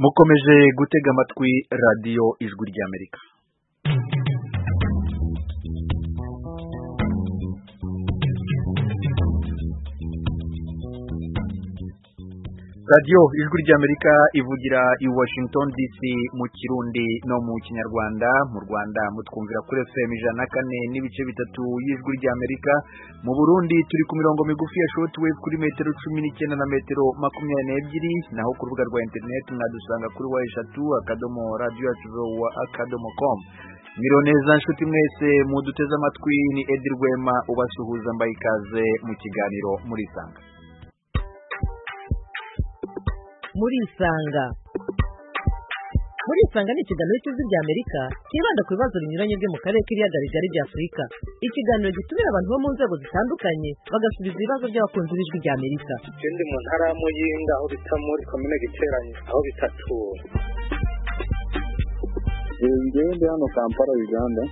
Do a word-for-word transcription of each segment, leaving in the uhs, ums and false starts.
mukomeje gutega amatwi radiyo ijwi ry'Amerika. radiyo ijwi ry'Amerika ivugira i Washington D C mu Kirundi no mu Kinyarwanda. Mu Rwanda mutwumvira kuri F M ijana na kane n'ibice bitatu y'ijwi ry'Amerika. Mu Burundi turi ku mirongo migufi ya shortwave kuri metero cumi n'icyenda na metero makumyabiri n'ebyiri, naho ku rubuga rwa internet mwadusanga kuri wa eshatu akadomo radio wa akadomo com. Mironeza nshuti mwese muduteze amatwi, ni Edi Rwema ubasuhuza, mbaye ikaze mu kiganiro muri Sanga. muri Sanga muri Sanga ni ikiganiro cy'ijwi ry'Amerika kibanda ku bibazo binyuranye byo mu karere k'ibiyaga bigari bya Afurika. Ikiganiro gitumira abantu bo mu nzego zitandukanye bagasubiza ibibazo by'abakunzi b'ijwi ry'Amerika. Ikindi mu ntara ya Muyinga aho bita muri komine Giteranye aho bitatu. Ngende hano Kampala Uganda.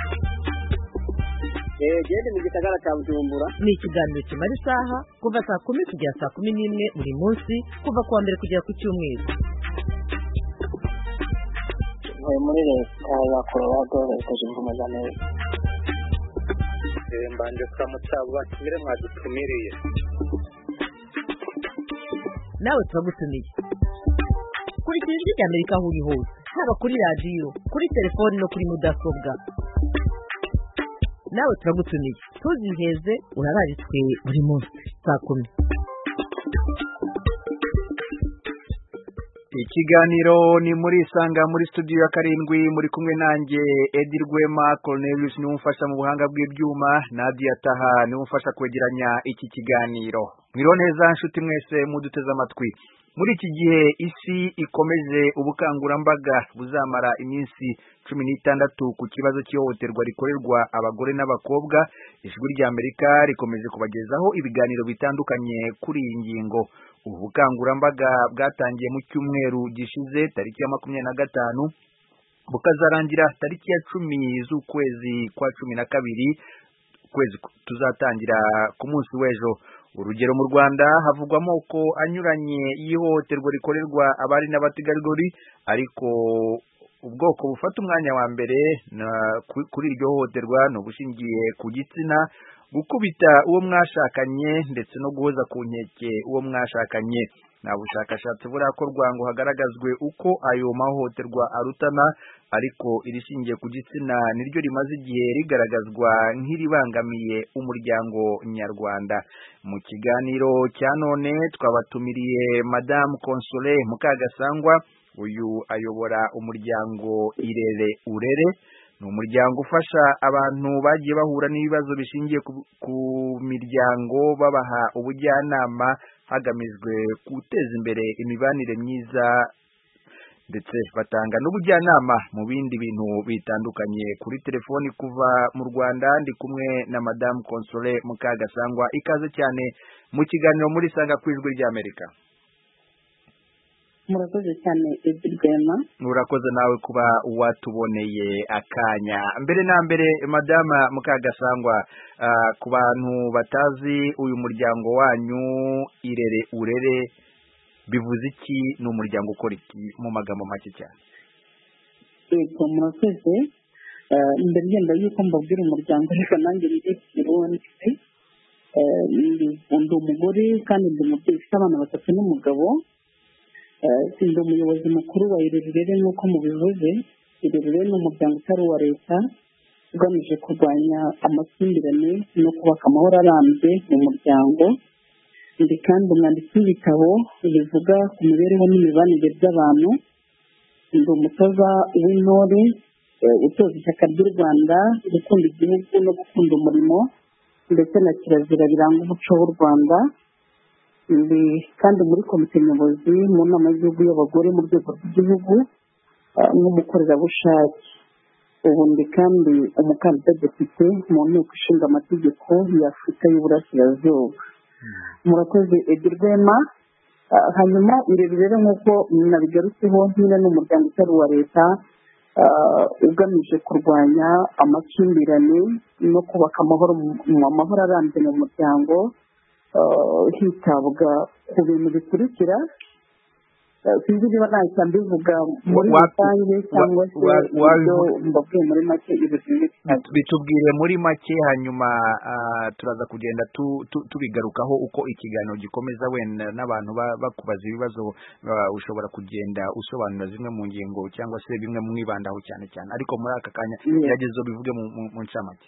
Gende mu gisagara cya Bujumbura. Ni ikiganiro kimara isaha kuva saa kumi kugera saa kumi n'imwe buri munsi, kuva kuwa mbere kugera ku cyumweru. Ntuye muri leta ya Colorado, leta zunze ubumwe za Amerika. Mbanje kuramutsa batumire mwadutumiriye. Nawe turagutumiye. Kurikira ijwi ry'Amerika aho uri hose, haba kuri radiyo, kuri telefoni no kuri mudasobwa. Nawe turagutumiye, tuziheze urararitswe buri munsi saa kumi. Ikiganiro ni muri Sanga, muri studio ya karindwi muri kumwe nanjye Edi Rwema. Cornelius ni umfasha mu buhanga bw'ibyuma, Nadia Taha ni umfasha kwegeranya iki kiganiro. Mironeza nshuti mwese muduteze amatwi. Muri iki gihe isi ikomeje ubukangurambaga buzamara iminsi cumi n'itandatu ku kibazo cy'ihohoterwa rikorerwa abagore n'abakobwa, ijwi ry'Amerika rikomeje kubagezaho ibiganiro bitandukanye kuri iyi ngingo. Ubu bukangurambaga bwatangiye mu cyumweru gishize tariki ya makumyabiri na gatanu bukazarangira tariki ya cumi z'ukwezi kwa cumi na kabiri, ukwezi tuzatangira ku munsi w'ejo. Urugero, mu Rwanda havugwa amoko anyuranye y'ihohoterwa rikorerwa abari n'abategarugori, ariko ubwoko bufata umwanya wa mbere kuri iryo hohoterwa ni ubushingiye ku gitsina, gukubita uwo mwashakanye ndetse no guhoza ku nkeke uwo mwashakanye. Nta bushakashatsi burakorwa ngo hagaragazwe uko ayo mahohoterwa arutana, ariko irishingiye ku gitsina niryo rimaze igihe rigaragazwa nk'iribangamiye umuryango nyarwanda. Mu kiganiro cya none twabatumiriye Madame Console Mukagasangwa. Uyu ayobora umuryango Irere Urere. Ni umuryango ufasha abantu bagiye bahura n'ibibazo bishingiye ku, ku miryango, babaha ubujyanama hagamijwe guteza imbere imibanire myiza, ndetse batanga n'ubujyanama mu bindi bintu bitandukanye. Kuri telefoni kuva mu Rwanda ndi kumwe na Madame Console Mukagasangwa. Ikaze cyane mu kiganiro muri Sanga ku ijwi ry'Amerika. Murakoze cyane Edi Rwema. Urakoze nawe kuba watuboneye akanya. Mbere na mbere Madame Mukagasangwa, uh, ku bantu batazi uyu muryango wanyu Irere Urere bivuze iki? Ni umuryango ukora iki mu magambo make cyane? Yego, murakoze. Uh, mbere yenda yuko mbabwira umuryango, reka nanjye ndi Kirundi. Uh, ndi umugore kandi ndi umubyeyi ufite abana batatu n'umugabo. Ndi umuyobozi mukuru wa Irere Urere nk'uko mubivuze. Irere Urere ni umuryango utari uwa leta ugamije kurwanya amakimbirane no kubaka amahoro arambye mu muryango. Ndi kandi umwanditsi w'ibitabo bivuga ku mibereho n'imibanire by'abantu. Ndi umutoza w'intore utoza ishyaka ry'u Rwanda, gukunda igihugu no gukunda umurimo, ndetse na kirazira biranga umuco w'u Rwanda. Ndi kandi muri komite nyobozi mu nama y'igihugu y'abagore mu rwego rw'igihugu nk'umukorerabushake. Ubu ndi kandi umukandida depite mu nteko ishinga amategeko ya Afurika y'Uburasirazuba. Murakoze Edi Rwema. Hanyuma Irere Urere nk'uko nabigarutseho, nyine ni umuryango utari uwa leta ugamije kurwanya amakimbirane no kubaka amahoro amahoro arambye mu muryango. Hitabwa ku bintu bikurikira. sinzi niba nahita mbivuga muri rusange cyangwa se uburyo mbavuye muri make bitubwire muri make hanyuma turaza kugenda tubigarukaho uko ikiganiro gikomeza wenda n'abantu bakubaza ibibazo ushobora kugenda usobanura zimwe mu ngingo cyangwa se bimwe mwibandaho cyane cyane ariko muri aka kanya gerageza bivuge mu ncamake.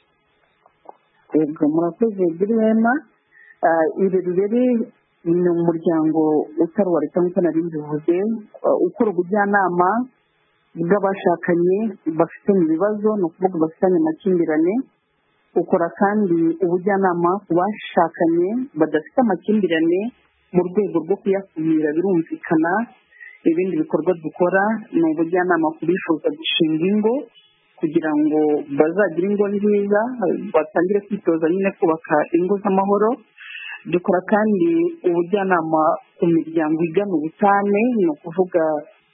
Yego murakoze Birema. Iri rero ni umuryango utari uwa leta nk'uko nari mbivuze ukora ubujyanama bw'abashakanye bafitanye ibibazo ni ukuvuga bafitanye amakimbirane, ukora kandi ubujyanama ku bashakanye badafite amakimbirane mu rwego rwo kuyakumira birumvikana. Ibindi bikorwa dukora ni ubujyanama ku bifuza gushinga ingo kugira ngo bazagire ingo nziza batangire kwitoza nyine kubaka ingo z'amahoro. Dukora kandi ubujyanama ku miryango igana ubutane ni ukuvuga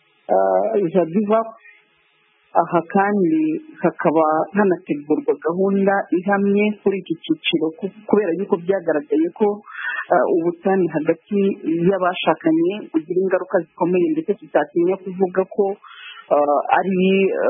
jadiva. Aha kandi hakaba hanategurwa gahunda ihamye kuri iki cyiciro kubera yuko byagaragaye ko ubutane hagati y'abashakanye bugira ingaruka zikomeye ndetse tutatinya kuvuga ko ari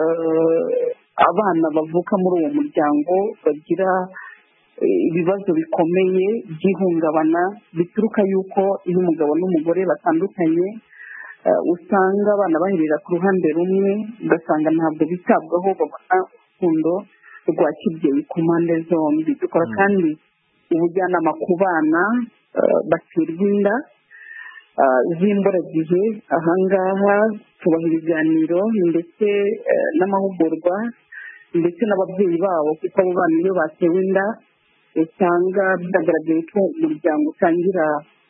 abana bavuka muri uwo muryango bagira ibibazo bikomeye by'ihungabana bituruka yuko iyo umugabo n'umugore batandukanye usanga abana baherera ku ruhande rumwe ugasanga ntabwo bitabwaho babona urukundo rwa kibyeyi ku mpande zombi. Dukora kandi ubujyanama ku bana baterwa inda z'imburagihe. Ahangaha tubaha ibiganiro ndetse n'amahugurwa ndetse n'ababyeyi babo kuko abo bana iyo batewe inda usanga byagaragaye ko umuryango utangira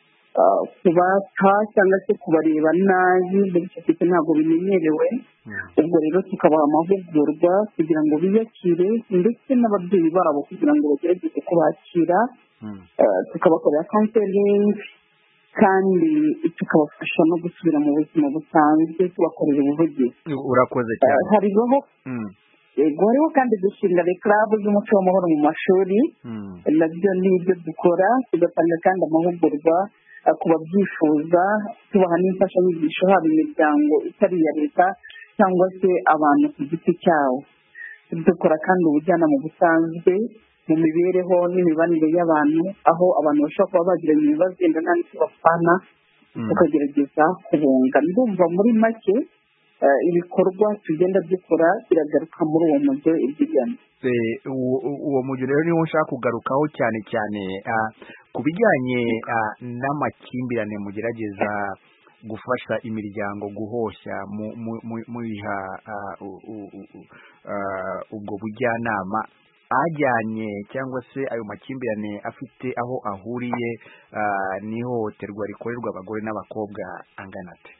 kubata cyangwa se kubareba nabi bityo ntabwo bimenyerewe. Ubwo rero tukabaha amahugurwa kugira ngo biyakire ndetse n'ababyeyi babo kugira ngo bagerageze kubakira, tukabakorera counseling kandi tukabafasha no gusubira mu buzima busanzwe tubakorera ubuvugizi. Urakoze cyane. Hariho Yego hariho kandi dushinga club z'umuco w'amahoro mu mashuri nabyo ni ibyo dukora. Tugatanga kandi amahugurwa ku babyifuza tubaha n'imfashanyigisho haba imiryango itari iya leta cyangwa se abantu ku giti cyabo. Dukora kandi ubujyanama busanzwe mu mibereho n'imibanire y'abantu aho abantu bashobora kuba bagiranye ibibazo wenda nta n'icyo bapfana tukagerageza kubunga. Ndumva muri make ibikorwa tugenda dukora biragaruka muri uwo mujyo ibyigana. Uwo mujyo rero niwo nshaka kugarukaho cyane cyane ku bijyanye n'amakimbirane mugerageza gufasha imiryango guhoshya muyiha ubwo bujyanama ajyanye cyangwa se ayo makimbirane afite aho ahuriye n'ihohoterwa rikorerwa abagore n'abakobwa angana ate?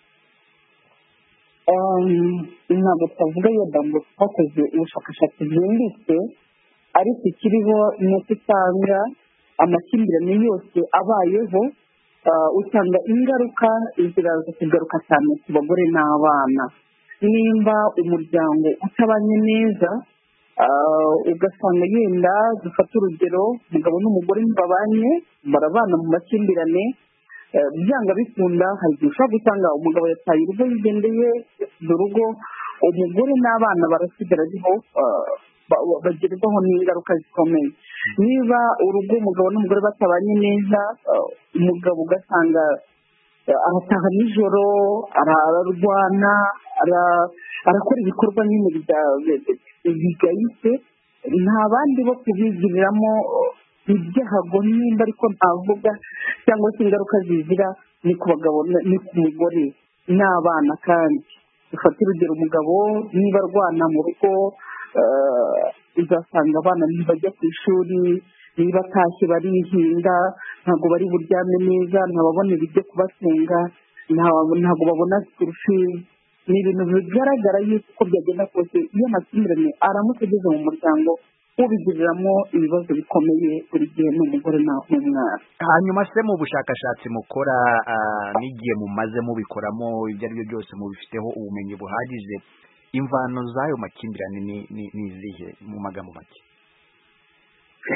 Ntabwo twavuga yenda ngo twakoze ubushakashatsi bwimbitse ariko ikiriho ni uko usanga amakimbirane yose abayeho usanga ingaruka ziraza kugaruka cyane ku bagore n'abana. Nimba umuryango utabanye neza ugasanga yenda dufata urugero umugabo n'umugore ntibabanye barabana mu makimbirane, byanga bikunda hari igihe ushobora gusanga umugabo yataye urugo yigendeye mu rugo, umugore n'abana barasigara ariho bagerwaho n'ingaruka zikomeye. Niba urugo umugabo n'umugore batabanye neza, umugabo ugasanga arataha nijoro ararwana arakora ibikorwa nyine bigayitse, nta bandi bo kubigiriramo ibyago nimba ariko ntavuga cyangwa se ingaruka zizira ni ku bagabo ni ku mugore n'abana. Kandi dufata urugero umugabo niba arwana mu rugo uzasanga abana ntibajya ku ishuri, niba atashye barihinda ntabwo bari buryame neza, ntababona ibyo kubatunga, ntabwo babona school fees. Ni ibintu bigaragara yuko byagenda kose iyo amakimbirane aramutse ageze mu muryango ubigiriramo ibibazo bikomeye buri gihe n'umugore n'umwana. Hanyuma se mu bushakashatsi mukora n'igihe mumaze mubikoramo ibyo ari byo byose mubifiteho ubumenyi buhagije, imvano z'ayo makimbirane ni izihe mu magambo make?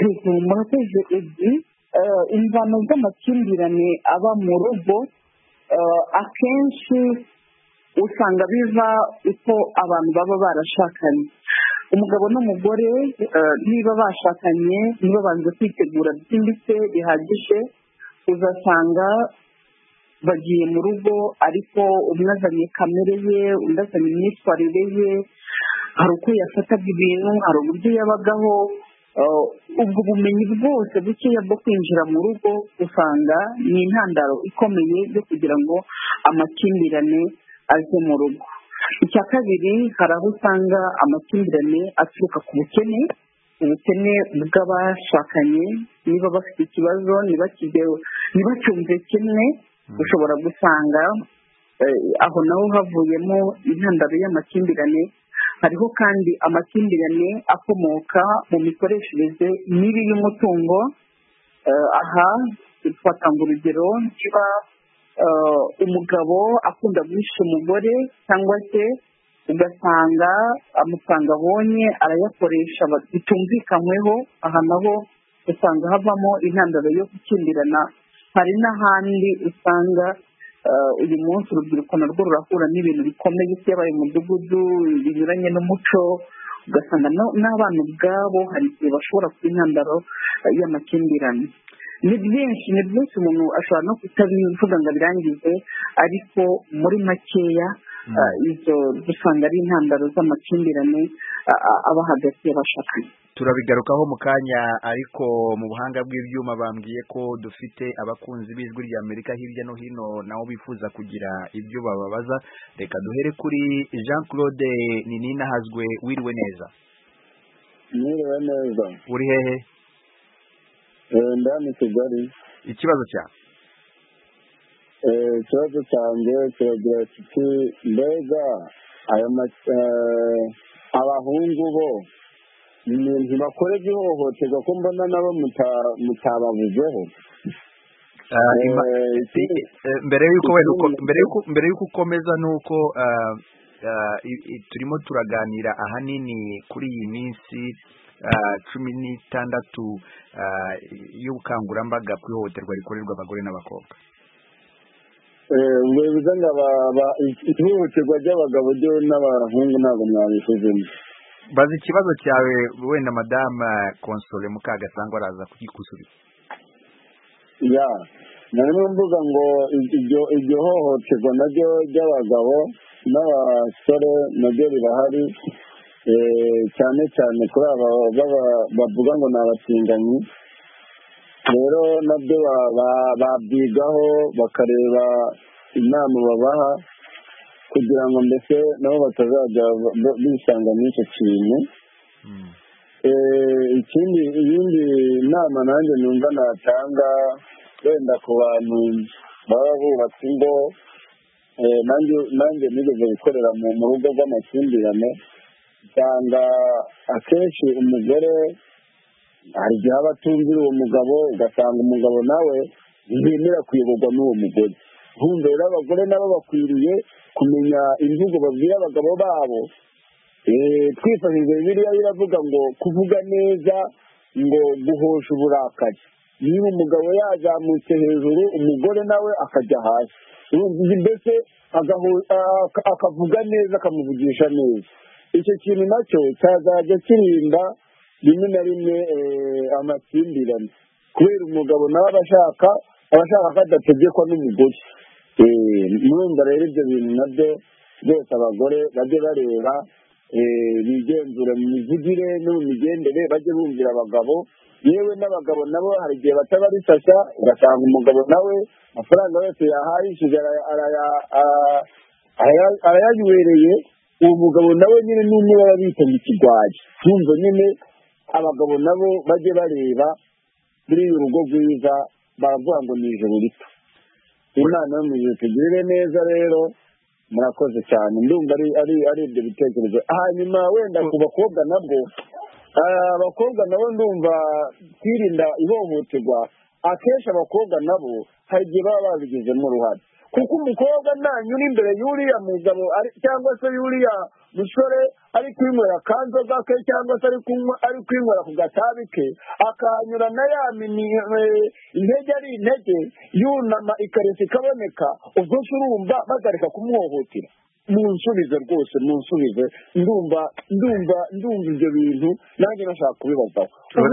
Murateje ebyiri imvano z'amakimbirane aba mu rugo akenshi usanga biva uko abantu baba barashakanye. Umugabo n'umugore niba bashakanye niba banze kwitegura byimbitse bihagije, uzasanga bagiye mu rugo ariko umwe azanye kamere ye, undi azanye imyitwarire ye, hari uko yafataga ibintu, hari uburyo yabagaho. Ubwo bumenyi bwose bukeya bwo kwinjira mu rugo usanga ni intandaro ikomeye yo kugira ngo amakimbirane aze mu rugo. Icya kabiri, hari aho usanga amakimbirane aturuka ku bukene, ubukene bw'abashakanye, niba bafite ikibazo ntibacyumve kimwe, ushobora gusanga aho naho havuyemo intandaro y'amakimbirane. Hariho kandi amakimbirane akomoka mu mikoreshereze mibi y'umutungo. Aha twatanga urugero, niba umugabo akunda guhisha umugore cyangwa se ugasanga amafaranga abonye arayakoresha bitumvikanyweho, aha naho usanga havamo intandaro yo gukimbirana. Hari n'ahandi usanga uyu munsi urubyiruko narwo rurahura n'ibintu bikomeye byabaye mu mudugudu binyuranye n'umuco, ugasanga n'abana ubwabo hari igihe bashobora kuba intandaro y'amakimbirane. Ni byinshi ni byinshi umuntu ashobora no kutabivuga ngo abirangize, ariko muri makeya izo dusanga ari intandaro z'amakimbirane aba hagati y'abashakanye. Turabigarukaho mu kanya, ariko mu buhanga bw'ibyuma bambwiye ko dufite abakunzi b'ijwi rya Amerika hirya no hino nabo bifuza kugira ibyo bababaza. Reka duhere kuri Jean Claude Nininahazwe. Wiriwe neza? Mwiriwe neza. Uri hehe? Ndani Kigali. Ikibazo cya ikibazo cyanjye kiragira kiti, mbega aya abahungu bo ntibakore ihohoterwa ko mbona nabo mutababuzeho? mbere y'uko mbere y'uko ukomeza nuko turimo turaganira ahanini kuri iyi minsi cumi n'itandatu y'ubukangurambaga ku ihohoterwa rikorerwa abagore n'abakobwa. ubwo bivuze ngo ihohoterwa ry'abagabo ryo n'abahungu ntabwo mwabishizemo? Bazi ikibazo cyawe wenda Madame Console Mukagasangwa araza kugikusubiza. Ya, narimo mvuga ngo iryo iryo hohoterwa naryo ry'abagabo n'abasore naryo rirahari, cyane cyane kuri aba bavuga ngo ni abatinganyi. Rero nabyo babyigaho bakareba inama babaha kugira ngo mbese nabo batazajya bisanga n'icyo kintu. Ikindi iyindi nama nanjye numva natanga wenda ku bantu baba bubatse ingo, nanjye nigeze gukorera mu rugo rw'amakimbirane, usanga akenshi umugore hari igihe aba atumvira uwo mugabo, ugasanga umugabo nawe ntiyemera kuyoborwa n'uwo mugore. Nkumva rero abagore nabo bakwiriye kumenya imvugo babwira abagabo babo. Twifashishije Bibiliya biravuga ngo kuvuga neza ngo guhosha uburakari. Niba umugabo yazamutse hejuru, umugore nawe akajya hasi, mbese akavuga neza, akamuvugisha neza. Icyo kintu nacyo cyazajya kirinda rimwe na rimwe amakimbirane, kubera umugabo nawe abashaka abashaka ko adategekwa n'umugore. Murumva rero ibyo bintu nabyo byose abagore bajye bareba, bigenzura mu mivugire no mu migendere, bajye bumvira abagabo. Yewe n'abagabo nabo hari igihe bataba risasha, ugasanga umugabo nawe amafaranga yose yahayishije arayanywereye, uwo mugabo nawe nyine n'umwe baba bita mu kigwaji. Tumva nyine abagabo nabo bajye bareba muri urugo rwiza, baravuga ngo ni ijoro rito. Imana yo mu gihe tugirire neza. Rero murakoze cyane, ndumva ari ari ari ibyo bitekerezo. Hanyuma wenda ku bakobwa nabwo, abakobwa nabo ndumva kwirinda ihohoterwa. Akenshi abakobwa nabo hari igihe baba babigizemo uruhare, kuko umukobwa nanyura imbere y'uriya mugabo cyangwa se y'uriya musore ari kwinywera kanzoga ke cyangwa se ari kwinywera ku gatabi ke akahanyura na ya mini intege ari intege yunama ikaresi ikaboneka ubwo se urumva bagareka kumuhohotera. Munsubize rwose munsubize ndumva ndumva ndumva ibyo bintu nanjye nashaka kubibazaho.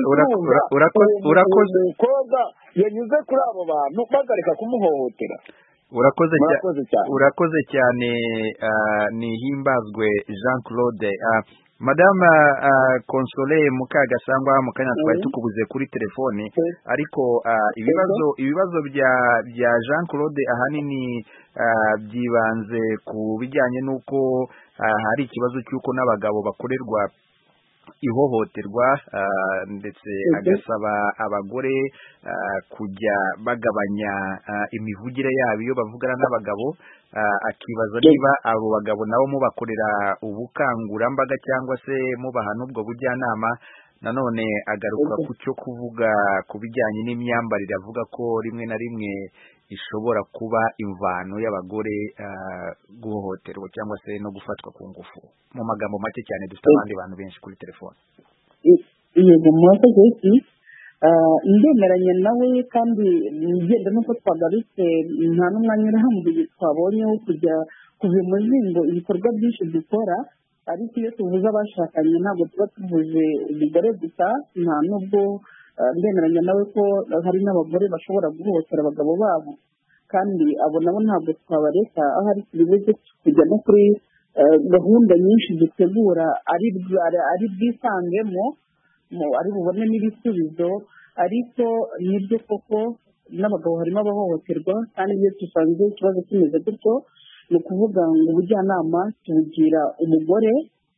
Urakoze umukobwa yanyuze kuri abo bantu bagareka kumuhohotera. urakoze cyane urakoze cyane nihimbazwe Jean Claude. Madame Console Mukagasangwa mu kanya twari tukubuze kuri telefone ariko ibibazo ibibazo bya bya Jean Claude ahanini byibanze ku bijyanye n'uko hari ikibazo cy'uko n'abagabo bakorerwa ihohoterwa ndetse agasaba abagore kujya bagabanya imivugire yabo iyo bavugana n'abagabo, akibaza niba abo bagabo nabo mubakorera ubukangurambaga cyangwa se mubaha n'ubwo bujyanama. Nanone agaruka ku cyo kuvuga ku bijyanye n'imyambarire, avuga ko rimwe na rimwe ishobora kuba imvano y'abagore guhohoterwa cyangwa se no gufatwa ku ngufu. Mu magambo make cyane dufite abandi bantu benshi kuri telefone. Yego mwakoze iki ndemeranya nawe kandi ngenda nuko twagarutse nta n'umwanya urahambuye twabonye wo kujya kuva mu zingo ibikorwa byinshi dukora, ariko iyo tuvuze abashakanye ntabwo tuba tuvuze umugore gusa. nta nubwo ndemeranya nawe ko hari n'abagore bashobora guhohotera abagabo babo, kandi abo nabo ntabwo twabareka. aho ari tubibuze kujya no kuri gahunda nyinshi dutegura ari bwisangemo ari bubone n'ibisubizo. ariko nibyo koko n'abagabo harimo abahohoterwa, kandi iyo dusanze ikibazo kimeze gutyo ni ukuvuga ngo ubujyanama tubugira umugore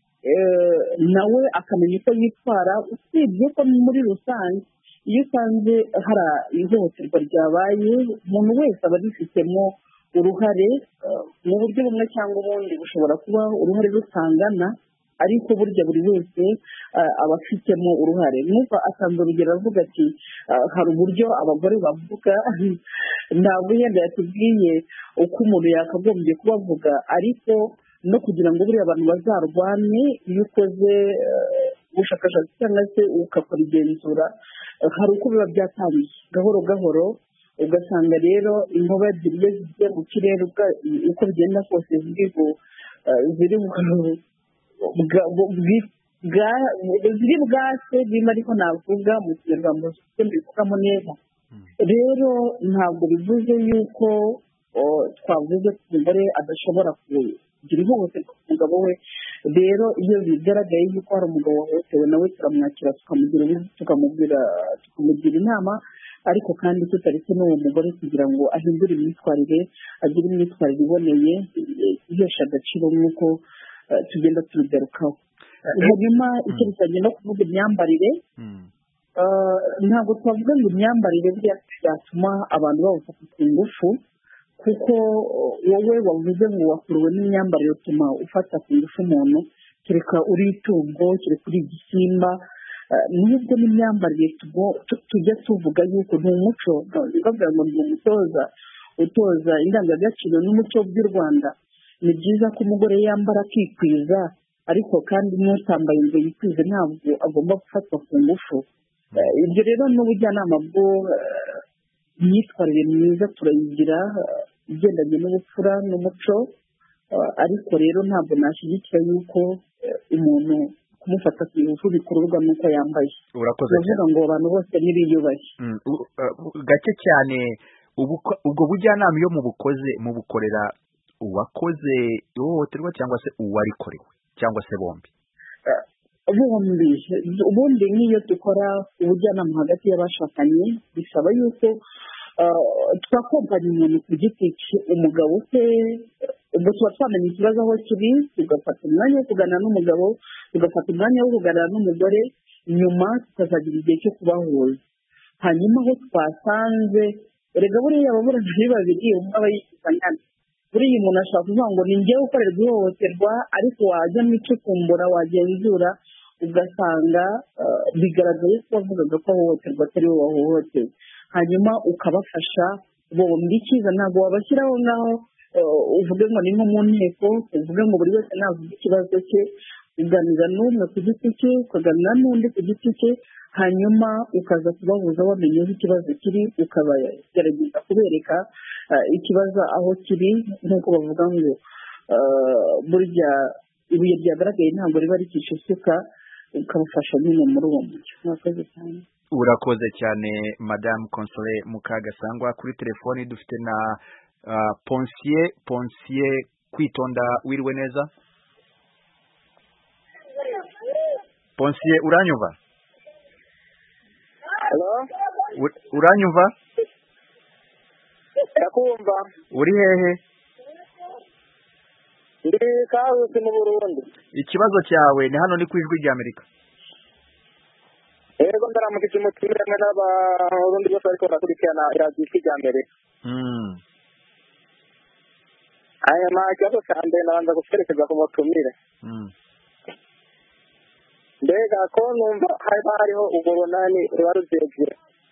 nawe akamenya uko yitwara. usibye ko muri rusange iyo usanze hari ihohoterwa ryabaye, umuntu wese aba abifitemo uruhare mu buryo bumwe cyangwa ubundi. bushobora kuba uruhare rutangana, ariko burya buri wese aba afitemo uruhare. nuko asanze urugero avuga ati hari uburyo abagore bavuga, ntabwo yenda yatubwiye uko umuntu yakagombye kubavuga, ariko no kugira ngo buriya abantu bazarwane, iyo ukoze ubushakashatsi cyangwa se ukakora igenzura, hari uko biba byatangiye gahoro gahoro, ugasanga rero inkuba ebyiri iyo zigiye mu kirere uko bigenda kose ziri ziri ziri bwase birimo, ariko navuga mu kinyarwanda mbivugamo neza. rero ntabwo bivuze yuko twavuze ko umugore adashobora kugira ihohoterwa ku mugabo we. rero iyo bigaragaye yuko hari umugabo wahohotewe, nawe turamwakira tukamubwira tukamugira inama, ariko kandi tutaretse n'uwo mugore kugira ngo ahindure imyitwarire, agire imyitwarire iboneye ihesha agaciro nk'uko tugenda tubigarukaho. hanyuma icyo bisabye no kuvuga imyambarire, ntabwo twavuga ngo imyambarire byatuma abantu bawufata ku ngufu, kuko wowe wavuze ngo wakuruwe n'imyambarire utuma ufata ku ngufu umuntu, kereka uri itungo, kereka uri igisimba. nubwo n'imyambarire tujya tuvuga yuko ni umuco, bavuga ngo ni umutoza utoza indangagaciro n'umuco by'u Rwanda. ni byiza ko umugore yambara akikwiza, ariko kandi n'utambaye ngo yikwize ntabwo agomba gufatwa ku ngufu. ibyo rero n'ubujyanama bwo imyitwarire myiza turayigira igendanye n'ubupfura n'umuco, ariko rero ntabwo nashyigikira yuko umuntu kumufata ku ngufu bikururwa n'uko yambaye. Urakoze cyane. Ndavuga ngo abantu bose ntibiyubashye. gake cyane ubwo bujyanama iyo mubukoze mubukorera uwakoze ihohoterwa cyangwa se uwarikorewe cyangwa se bombi? bombi. ubundi nk'iyo dukora ubujyanama hagati y'abashakanye bisaba yuko twakompanya umuntu ku giti cye, umugabo se ubwo tuba twamenya ikibazo aho kiri, tugafata umwanya wo kuganira n'umugabo, tugafata umwanya wo kuganira n'umugore, nyuma tukazagira igihe cyo kubahuza. hanyuma aho twasanze erega buriya ababurana ari babiri, umwe aba yisangana. buriya umuntu ashobora kuvuga ngo ni njyewe ukorerwa ihohoterwa, ariko wajya mu icukumbura wagenzura ugasanga bigaragaye ko wavugaga ko ahohoterwa atari we wahohotewe, hanyuma ukabafasha bombi cyiza ntabwo wabashyiraho ngaho uvuge ngo ni nko mu nteko uvuge ngo buri wese navuga ikibazo cye uganira n'umwe ku giti cye ukaganira n'undi ku giti cye hanyuma ukaza kubabuza wamenye aho ikibazo kiri ukabagerageza kubereka ikibazo aho kiri nk'uko bavuga ngo burya ibuye ryagaragaye ntabwo riba ricisha isuka ukabafasha nyine muri uwo mucyo. Murakoze cyane. Urakoze cyane Madame Console Mukagasangwa. Kuri telefoni dufite na uh, Ponsier Ponsier Kwitonda. Wiriwe neza Ponsier, uranyumva? Hello? Uranyumva? Ndakumva. Uri hehe? Ndi Karusi mu Burundi. Ikibazo cyawe ni hano ni ku Ijwi ry'Amerika. Yego ndaramukije umutumire hamwe n'abarundi bose ariko barakurikirana iradiyo Ijwi ry'Amerika. Mm. Aya ma ikibazo cya mbere nabanza gutekereza ku mutumire. Mm. Mbega ko numva haba hariho uburonani ruba ruzegeye.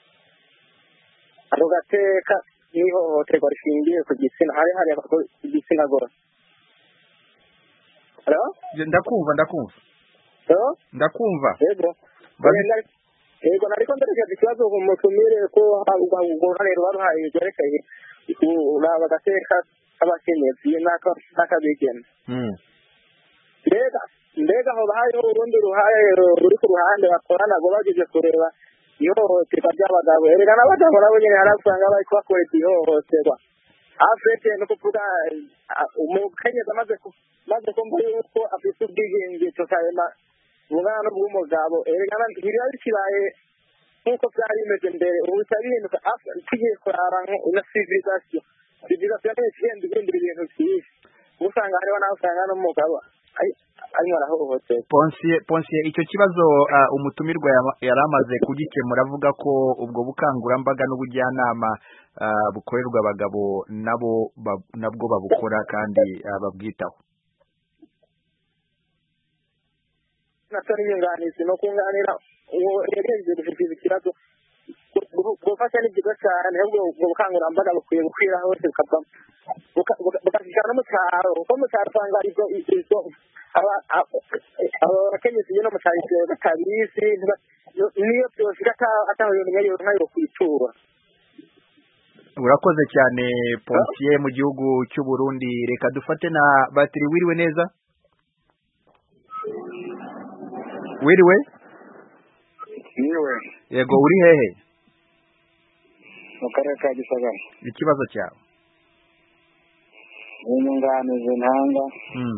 Ako gateka n'ihohoterwa rishingiye ku gitsina hari hari igitsina gore. Hello? Ndakumva ndakumva. Hello? Ndakumva. Yego. Yego nariko nderekeza ikibazo ku mutumire ko uburonani ruba ruhaye byerekeye uraba gateka abakenyezi n'akabigeme. Mm. Mbega mbega aho hariho urundi ruhare ruri ku ruhande bakorana ngo bageze kureba ihohoterwa ry'abagabo. Erega n'abagabo nabo nyine harasanga bariko bakora ihohoterwa. Afite no kuvuga umukenyezi amaze maze kumva yuko afite ubwigenge tukabona umwana bw'umugabo. Erega ntibiba bikibaye nk'uko byari bimeze mbere, ubu bitari bihinduka tugiye kurara na civilisation civilisation ni ikindi ibindi bintu byinshi. Usanga hariho nawe usanga n'umugabo Ponsier Ponsier icyo kibazo uh, umutumirwa yaramaze kugikemura avuga ko ubwo bukangurambaga n'ubujyanama uh, bukorerwa abagabo nabo bab, nabwo babukora kandi uh, babwitaho. Natari nyunganizi no kunganira uwo yereje dufite ikibazo gufasha n'igigo cyane ahubwo ubwo bukangurambaga bukwiye gukwira hose bukava bukashikana mu cyaro uko mu cyaro usanga izo izo abakenyezi no mu cyaro batabisi niyo byose ataho yonye nkayo kwitura. Urakoze cyane Ponsier mu gihugu cy'u Burundi. Reka dufate na Batiri. Wiriwe neza? Wiriwe? Niwe. Yego, uri hehe? Mu karere ka Gisagara. Ikibazo cyawe? Inyunganizi ntanga. Mm.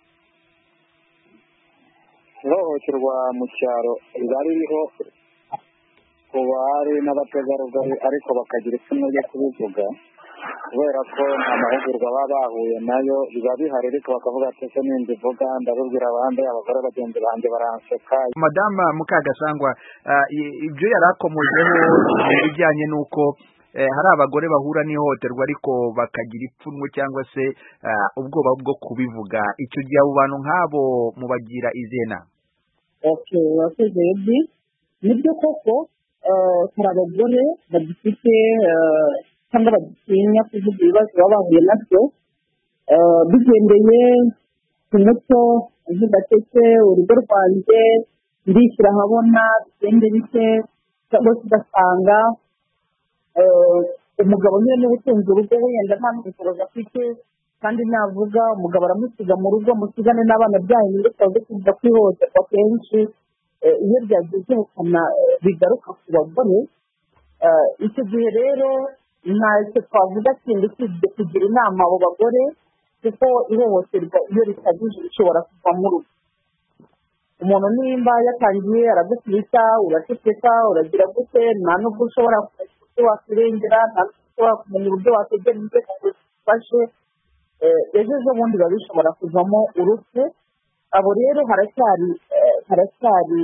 Ihohoterwa mu cyaro riba ririho ku bari n'abategarugori ariko bakagira ipfunwe ryo kubivuga kubera ko nta mahugurwa baba bahuye nayo biba bihari ariko bakavuga ati ese nimbivuga ndabibwira abandi abagore bagenzi banjye baranseka. Madame Mukagasangwa, uh, ibyo yarakomojeho ibijyanye n'uko eh, hari abagore bahura n'ihohoterwa ariko bakagira ipfunwe cyangwa se uh, ubwoba bwo kubivuga. Icyo gihe abo bantu nk'abo mubagira izena? Okay, wakoze Eddie. Nibyo koko hari abagore bagifite cyangwa bagitinya kuvuga ibibazo baba bahuye nabyo bigendeye ku muco uvuga ati urugo rwanjye ndishyira ahabona bigende bike cyangwa se ugasanga umugabo nyine niba utunze urugo wenda nta n'ubushobozi afite kandi navuga umugabo aramusiga mu rugo musigane n'abana byayo ndetse kuza kwihohoterwa kenshi iyo byagize ubukana bigaruka ku bagore. Icyo gihe rero ntacyo twavuga kindi usibye kugira inama abo bagore kuko ihohoterwa iyo rikabije rishobora kuva mu rugo. Umuntu nimba yatangiye aragukubita uraceceka uragira gute nta n'ubwo ushobora kumenya uburyo wakwirengera nta n'ubwo ushobora kumenya uburyo wakwegera inzego ngo zifashe, ejo ejo bundi biba bishobora kuvamo urupfu. Abo rero haracyari haracyari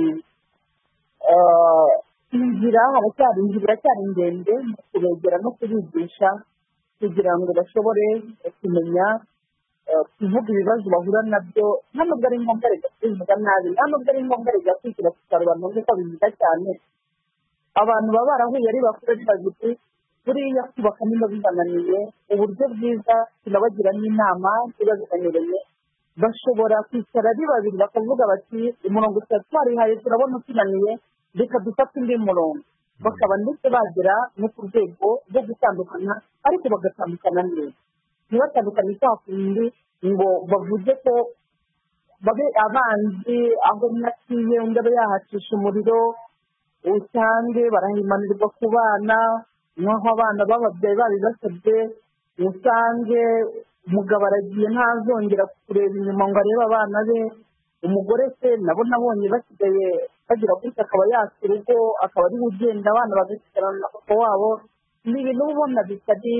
inzira haracyari inzira iracyari ndende mu kubegera no kubigisha kugira ngo bashobore kumenya kuvuga ibibazo bahura nabyo. Nta nubwo ari ngombwa reka kubivuga nabi, nta nubwo ari ngombwa reka kwishyira ku karubanda nk'uko bivuga cyane. Abantu baba barahuye ari bakuru bagiti buriya kubaka niba bibananiye uburyo bwiza tunabagira n'inama ziba zitanyuranye bashobora kwicara ari babiri bakavuga bati umurongo tutari twarihaye turabona utunaniye reka dufate undi murongo bakaba ndetse bagera no ku rwego rwo gutandukana ariko bagatandukana neza ntibatandukane kwa kundi ngo bavuge ko babe abanzi aho mwaciye undi abe yahacisha umuriro usange barahimanirwa ku bana nk'aho abana bababyaye babibasabye usange umugabo aragiye ntazongera kureba inyuma ngo arebe abana be umugore se nabo nabonye basigaye bagira gutya akaba yasa urugo akaba ari ugenda abana bagasigarana na papa wabo ni ibintu ubona bitari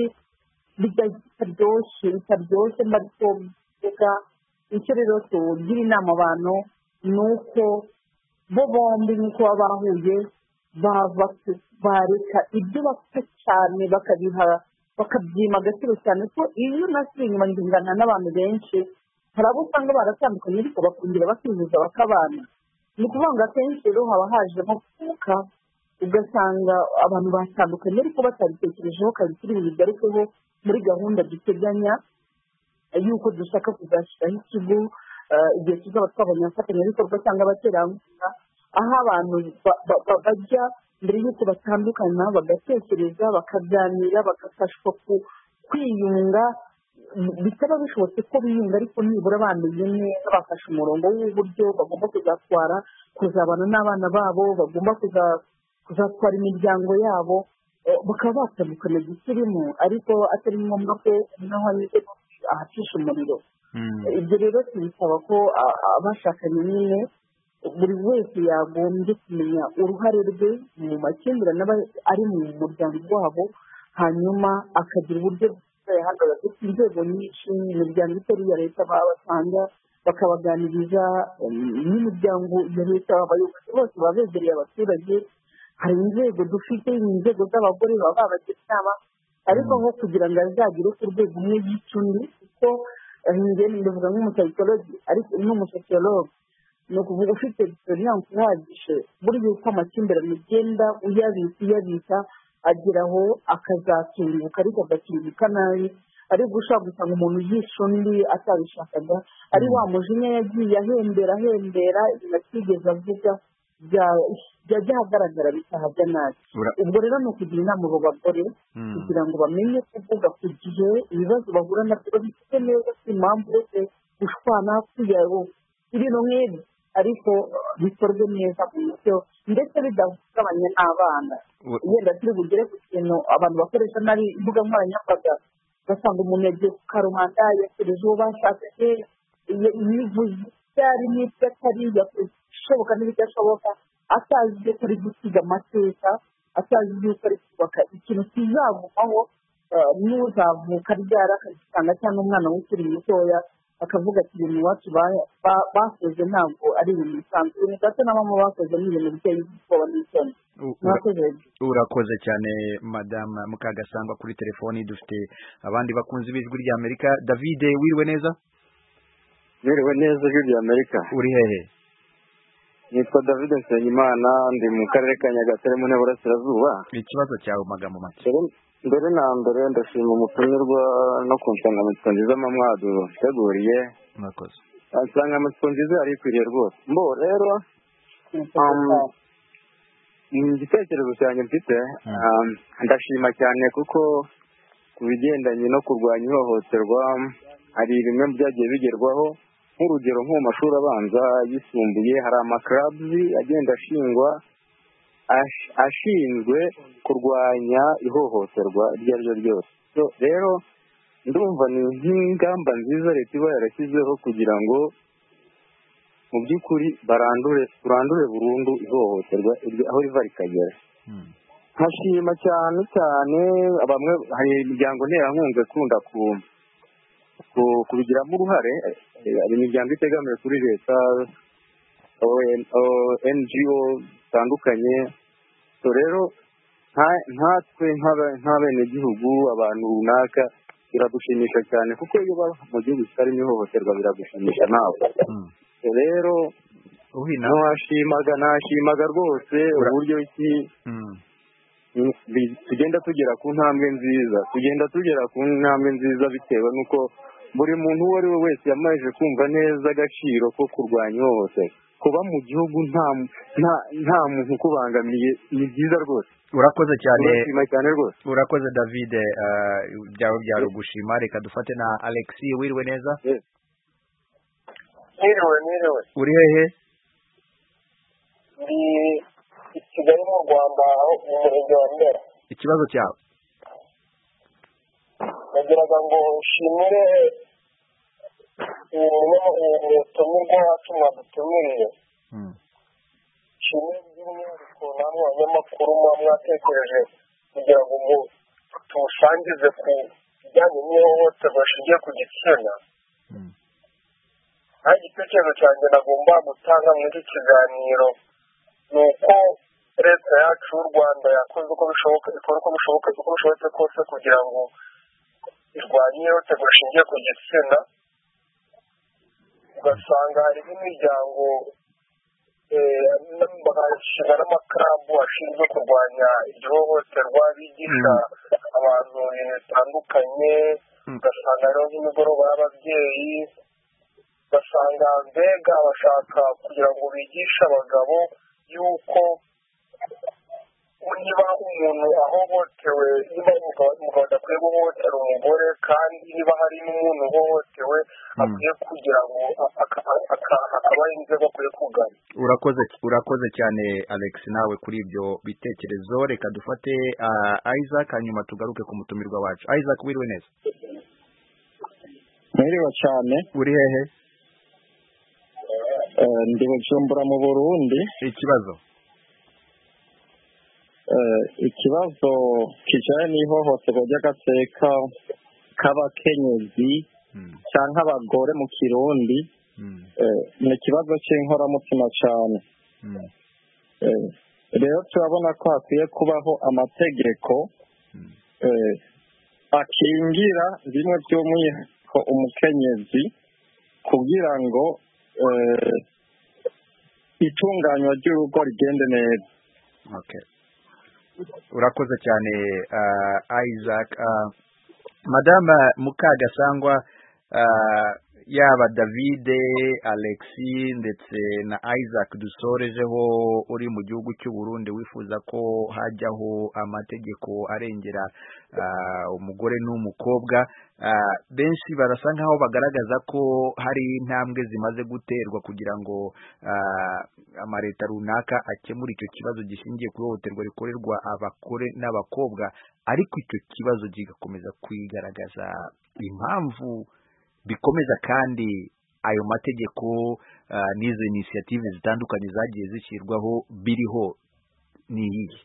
bitaryoshye bitaryoshye ariko bivuga icyo rero tugira inama abantu ni uko bo bombi nk'uko baba bahuye bareka ibyo bafite cyane bakabiha bakabyima agaciro cyane ko iyo unasubiye inyuma ngingana n'abantu benshi hari abo usanga baratandukanye ariko bakongera bakihuza bakabana ni ukuvuga ngo akenshi rero haba hajemo kuvuka ugasanga abantu batandukanye ariko batabitekerejeho kabiri turi bubigarukeho muri gahunda duteganya yuko dushaka kuzashyiraho ikigo igihe tuzaba twabonye abafatanyabikorwa cyangwa abaterankunga aho abantu bajya mbere y'uko batandukana bagatekereza bakaganira bagafashwa kwiyunga bitaba bishobotse ko biyunga ariko nibura bamenye neza bafashe umurongo w'uburyo bagomba kuzatwara kuzabana n'abana babo bagomba kuzatwara imiryango yabo bakaba batandukana gisirimu ariko atari ngombwa ko naho anyuze ahacisha umuriro ibyo rero tubisaba ko abashakanye nyine buri wese yagombye kumenya uruhare rwe mu makimbirane aba ari mu muryango wabo hanyuma akagira uburyo bwihagaze ku inzego nyinshi imiryango itari iya leta babasanga bakabaganiriza n'imiryango ya leta abayobozi bose baba begereye abaturage hari inzego dufite inzego z'abagore baba babagira inama ariko nko kugira ngo azagire ku rwego umwe yica undi kuko ingeni ndavuga nk'umusayikologi ariko n'umusosiyologi ni ukuvuga ufite experience ihagije burya uko amakimbirane ugenda uyabika uyabika ageraho akazatunguka ariko agatunguka nabi ariko ushobora gusanga umuntu yishe undi atabishakaga ari wa mujinya yagiye ahembera ahembera atigeze avuga byajya ahagaragara bitahajya nabi ubwo rero ni ukugira inama abo bagore kugira ngo bamenye kuvuga ku gihe ibibazo bahura nabyo bifite neza si impamvu yose gushwana kuyabo ibintu nk'ibi ariko bikorwe neza mu buryo ndetse bidahungabanya n'abana yenda turi bugere ku kintu abantu bakoresha nabi imbuga nkoranyambaga ugasanga umuntu yagiye ku karubanda yakoreje uwo bashakanye yivuze byari n'ibyo atari ibishoboka n'ibidashoboka atazi ibyo kuri gusiga amateka atazi yuko ari kubaka ikintu kizagumaho n'uzavuka ryara akagisanga cyangwa umwana w'ukiri mutoya akavuga ati ibintu iwacu bakoze ntabwo ari ibintu bisanzwe ibintu gato na mama bakoze ni ibintu biteye ubwoba n'isoni urakoze cyane madamu Mukagasangwa kuri telefoni dufite abandi bakunzi b'ijwi rya Amerika David wiriwe neza wiriwe neza ijwi rya Amerika uri hehe nitwa David Nsengimana ndi mu karere ka Nyagatare mu ntara y'Iburasirazuba ikibazo cyawe magambo make mbere na mbere ndashima umutumirwa no ku nsanganyamatsiko nziza mwadu teguriye murakoze insanganyamatsiko nziza yari ikwiriye rwose mbo rero igitekerezo cyanjye mfite ndashima cyane kuko ku bigendanye no kurwanya ihohoterwa hari bimwe byagiye bigerwaho nk'urugero nko mu mashuri abanza yisumbuye hari amakarabuzi agenda ashingwa ashinzwe kurwanya ihohoterwa iryo ari ryo ryose rero ndumva ni nk'ingamba nziza leta iba yarashyizeho kugira ngo mu by'ukuri barandure turandure burundu ihohoterwa aho riva rikagera nkashima cyane cyane bamwe hari imiryango nterankunga ikunda kubigiramo uruhare hari imiryango itegamiye kuri leta N G O zitandukanye rero nkatwe nk'abenegihugu abantu runaka biradushimisha cyane kuko iyo baba mu gihugu kitarimo ihohoterwa biragushimisha nawe rero nashimaga nashimaga rwose uburyo ki tugenda tugera ku ntambwe nziza tugenda tugera ku ntambwe nziza bitewe n'uko buri muntu uwo ari we wese yamaze kumva neza agaciro ko kurwanya ihohoterwa. Kuba mu gihugu nta nta muntu ukubangamiye ni byiza rwose. Urakoze cyane cyane rwose. Urakoze David, byawe byaro gushima. Reka dufate na Alexis. Wiriwe neza? Niriwe niriwe. Uri hehe? Ndi i Kigali mu Rwanda, aho mu murenge wa Ndera. Ikibazo cyawe? Nagiraga ngo nshimire umutumirwa wacu mwadutumiriye. Nshimire by'umwihariko namwe abanyamakuru muba mwatekereje kugira ngo tuwusangize ku bijyanye n'ihohoterwa rishingiye ku gitsina. nta gitekerezo cyanjye nagomba gutanga muri iki kiganiro ni uko leta yacu y'u Rwanda yakoze uko bishoboka ikora uko bishoboka uko bishobotse kose kugira ngo irwanye ihohoterwa rishingiye ku gitsina. Ugasanga hariho imiryango bagashinga n'amakarabu ashinzwe kurwanya iryo hohoterwa, bigisha abantu ibintu bitandukanye. Ugasanga hariho nk'imigoroba y'ababyeyi, ugasanga mbega bashaka kugira ngo bigishe abagabo yuko niba umuntu ahohotewe, niba umugabo adakwiye guhohotera umugore, kandi niba hari n'umuntu uhohotewe akwiye kugira ngo akaba inzego akwiye kugana. Urakoze urakoze cyane Alex nawe kuri ibyo bitekerezo. Reka dufate Isaac hanyuma tugaruke ku mutumirwa wacu. Isaac, wiriwe neza? Mwiriwe cyane. Uri hehe? Ndi Bujumbura mu Burundi. Ikibazo? Ikibazo kijyanye n'ihohoterwa ry'agateka k'abakenyezi cyangwa abagore mu Kirundi, ni ikibazo cy'inkoramutima cyane. Rero turabona ko hakwiye kubaho amategeko akingira bimwe by'umwihariko umukenyezi kugira ngo itunganywa ry'urugo rigende neza. Okay. Urakoze cyane Isaac. Madame Mukagasangwa, yaba David, Alexis ndetse na Isaac dusorejeho uri mu gihugu cy'u Burundi wifuza ko hajyaho amategeko arengera umugore n'umukobwa, benshi barasa nkaho bagaragaza ko hari intambwe zimaze guterwa kugira ngo amareta runaka akemura icyo kibazo gishingiye ku ihohoterwa rikorerwa abakore n'abakobwa, ariko icyo kibazo gigakomeza kwigaragaza. Impamvu bikomeza kandi ayo mategeko n'izo initiative zitandukanye zagiye zishyirwaho biriho ni iyihe?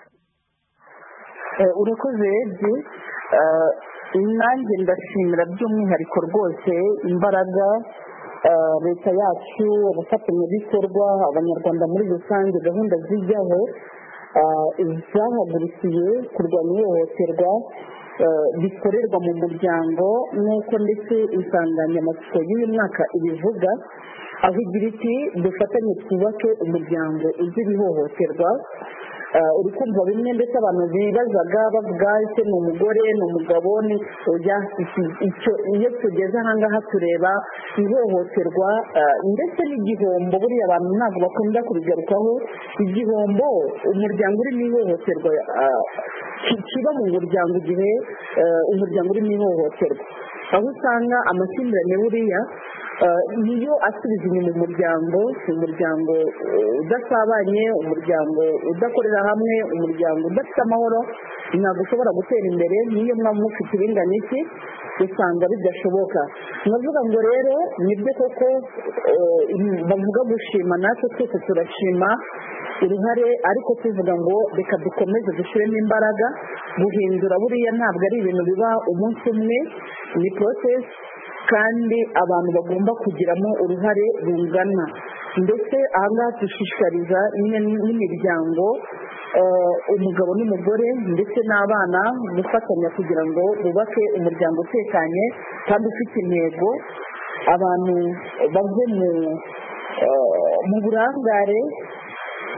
Urakoze Edi, nanjye ndashimira by'umwihariko rwose imbaraga leta yacu, abafatanyabikorwa, abanyarwanda muri rusange, gahunda zijyaho zahagurukiye kurwanya ihohoterwa bikorerwa mu muryango, nk'uko ndetse insanganyamatsiko y'uyu mwaka ibivuga, aho igira iti dufatanye twubake umuryango uzira ihohoterwa. Uri kumva bimwe ndetse abantu bibazaga bavuga ese ni umugore ni umugabo ni icyo, iyo tugeze ahangaha tureba ihohoterwa ndetse n'igihombo. Buriya abantu ntabwo bakunda kubigarukaho, igihombo umuryango urimo ihohoterwa kiba mu muryango igihe umuryango urimo ihohoterwa, aho usanga amakimbirane buriya niyo asubiza inyuma umuryango, umuryango udasabanye, umuryango udakorera hamwe, umuryango udafite amahoro, ntabwo ushobora gutera imbere. niyo mwaba mufite ibingana iki usanga bidashoboka. navuga ngo rero nibyo koko bavuga gushima, natwe twese turashima uruhare, ariko tuvuga ngo reka dukomeze dushyiremo imbaraga. guhindura buriya ntabwo ari ibintu biba umunsi umwe, ni process, kandi abantu bagomba kugiramo uruhare rungana. ndetse ahangaha dushishikariza n'imiryango, umugabo n'umugore ndetse n'abana gufatanya kugira ngo bubake umuryango utekanye kandi ufite intego. abantu bave mu burangare,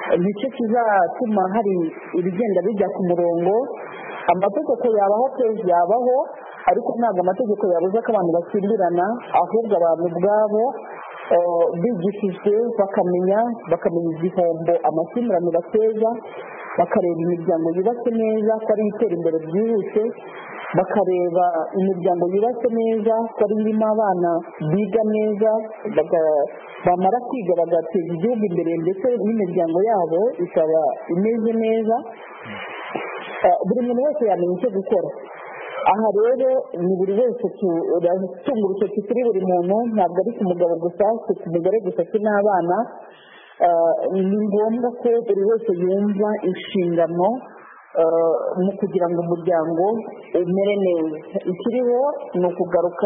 nicyo kizatuma hari ibigenda bijya ku murongo. Amategeko yabaho kwezi yabaho, ariko ntabwo amategeko yabuze ko abantu bakimbirana, ahubwo abantu ubwabo bigishijwe bakamenya bakamenya igihombo amakimbirane bateza, bakareba imiryango yubatse neza ko ari iterambere ryihuse, bakareba imiryango yubatse neza ko ari irimo abana biga neza, bamara kwiga bagateza igihugu imbere ndetse n'imiryango yabo ikaba imeze neza. Buri muntu wese yamenya icyo gukora. Aha rero ni buri wese tunga urutoki kuri buri muntu, ntabwo ari ku mugabo gusa, si ku mugore gusa, si n'abana. Ni ngombwa ko buri wese yumva inshingano mu kugira ngo umuryango umere neza. Ikiriho ni ukugaruka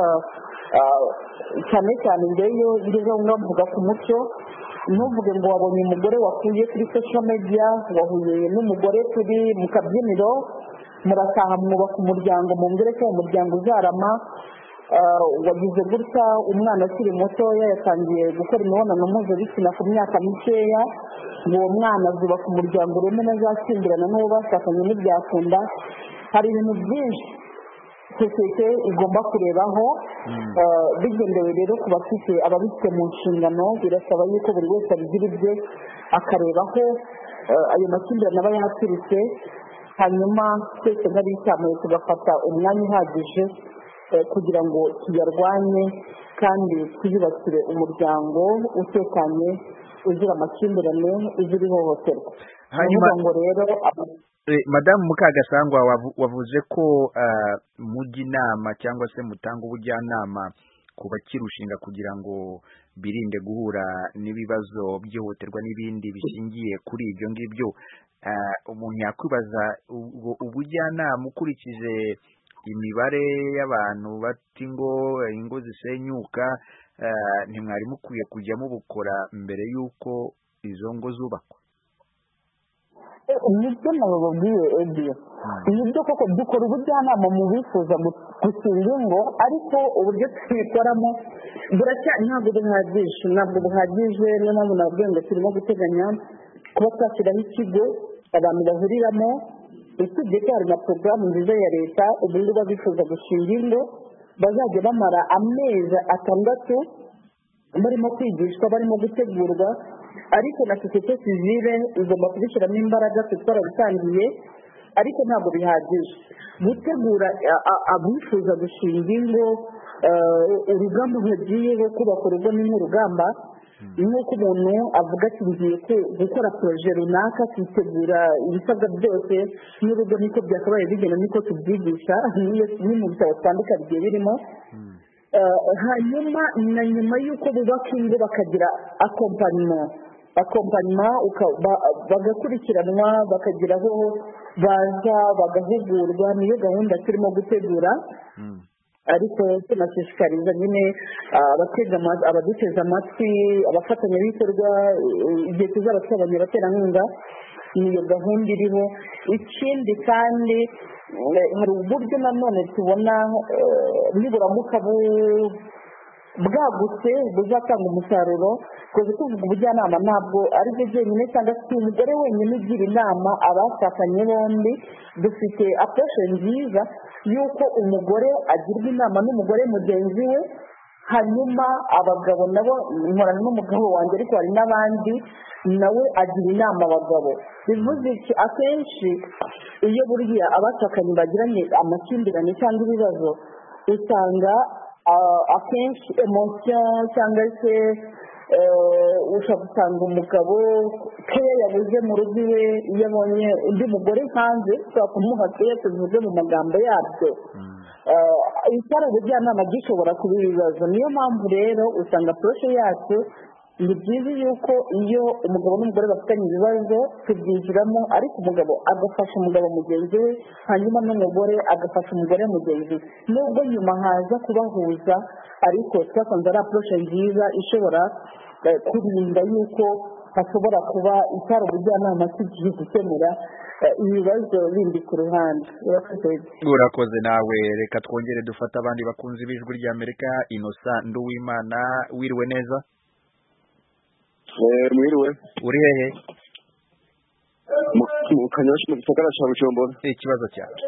cyane cyane ngeyo ngeze aho ngavuga ku muco, ntuvuge ngo wabonye umugore wakuye kuri social media, wahuye n'umugore turi mu kabyiniro, murataha mwubaka umuryango, mumbwire ko umuryango uzarama. Wagize gutya umwana akiri mutoya yatangiye gukora imibonano mpuzabitsina ku myaka mikeya, ngo uwo mwana azubaka umuryango ureme n'azakingirana n'uwo bashakanye ntibyakunda. Hari ibintu byinshi sosiyete igomba kurebaho, bigendewe rero ku bafite ababifite mu nshingano. Birasaba yuko buri wese abigira ibye, akarebaho ayo makimbirane aba yaturutse, hanyuma twese nk'abitamuye tugafata umwanya uhagije kugira ngo tuyarwanye kandi twiyubakire umuryango utekanye, uzira amakimbirane, uzira ihohoterwa. Hanyuma ngo rero Madamu Mukagasangwa wavuze ko mujya inama cyangwa se mutanga ubujyanama ku bakirushinga kugira ngo birinde guhura n'ibibazo by'ihohoterwa n'ibindi bishingiye kuri ibyo ngibyo. Umuntu yakwibaza ubujyanama ukurikije imibare y'abantu bati ngo ingo zisenyuka, ntimwari mukwiye kujya mubukora mbere y'uko izo ngo zubakwa? Nibyo nababwiye Ediyo, nibyo koko dukora ubujyanama mu bifuza gushinga ingo, ariko uburyo tubikoramo buracyari ntabwo buhagije, ntabwo buhagije. Niyo mpamvu nababwiye ngo turimo guteganya kuba twashyiraho ikigo abantu bahuriramo. Usibye ko hari na porogaramu nziza ya leta, ubu ngubu bifuza gushinga ingo bazajya bamara amezi atandatu barimo kwigishwa, barimo gutegurwa, ariko na sosiyete sivile igomba kubishyiramo imbaraga, twarabitangiye, ariko ntabwo bihagije. Gutegura abifuza gushinga ingo, urugamba bagiyeho kubaka urugo ni nk'urugamba. Nk'uko umuntu avuga ati ngiye gukora poroje runaka, akitegura ibisabwa byose, n'urugo niko byakabaye bigenda, niko tubyigisha ni mu bitabo bitandukanye bigiye birimo. Hanyuma na nyuma y'uko bubaka ingo bakagira akompanyima akompanyima bagakurikiranwa, bakagira aho baza bagahugurwa. Niyo gahunda turimo gutegura, ariko tunashishikariza nyine abaduteze amatwi, abafatanyabikorwa, igihe tuzaba twabonye abaterankunga, niyo gahunda iriho. Ikindi kandi hari uburyo nanone tubona niburamuka bwagutse buzatanga umusaruro, kuko tuvuga ubujyanama ntabwo ari byo byenyine cyangwa se umugore wenyine ugira inama abashakanye bombi. Dufite approche nziza y'uko umugore agirwa inama n'umugore mugenzi we, hanyuma abagabo nabo, nkorana n'umugabo wanjye ariko hari n'abandi, nawe agira inama abagabo. Bivuze iki? Akenshi iyo buriya abashakanye bagiranye amakimbirane cyangwa ibibazo, usanga akenshi emotion cyangwa se ushobora gusanga umugabo keya yabuze mu rugo iwe, iyo abonye undi mugore hanze ushobora kumuha keya, tuvuge mu magambo yabyo. Itara ubujyanama gishobora kuba ibibazo. Niyo mpamvu rero usanga approche yacu ni byiza yuko iyo umugabo n'umugore bafitanye ibibazo tubyinjiramo, ariko umugabo agafasha umugabo mugenzi we, hanyuma n'umugore agafasha umugore mugenzi we. Nubwo nyuma haza kubahuza, ariko twasanze ari approche nziza ishobora kurinda yuko hashobora kuba itara ubujyanama tugiye gukemura ibibazo bindi ku ruhande. Urakoze nawe. Reka twongere dufata abandi bakunzi b'ijwi ry'Amerika. Innocent Nduwimana, wiriwe neza? mwiriwe. Uri hehe? mu Kanyosha mu gisagara cya Bujumbura. Ikibazo cyawe.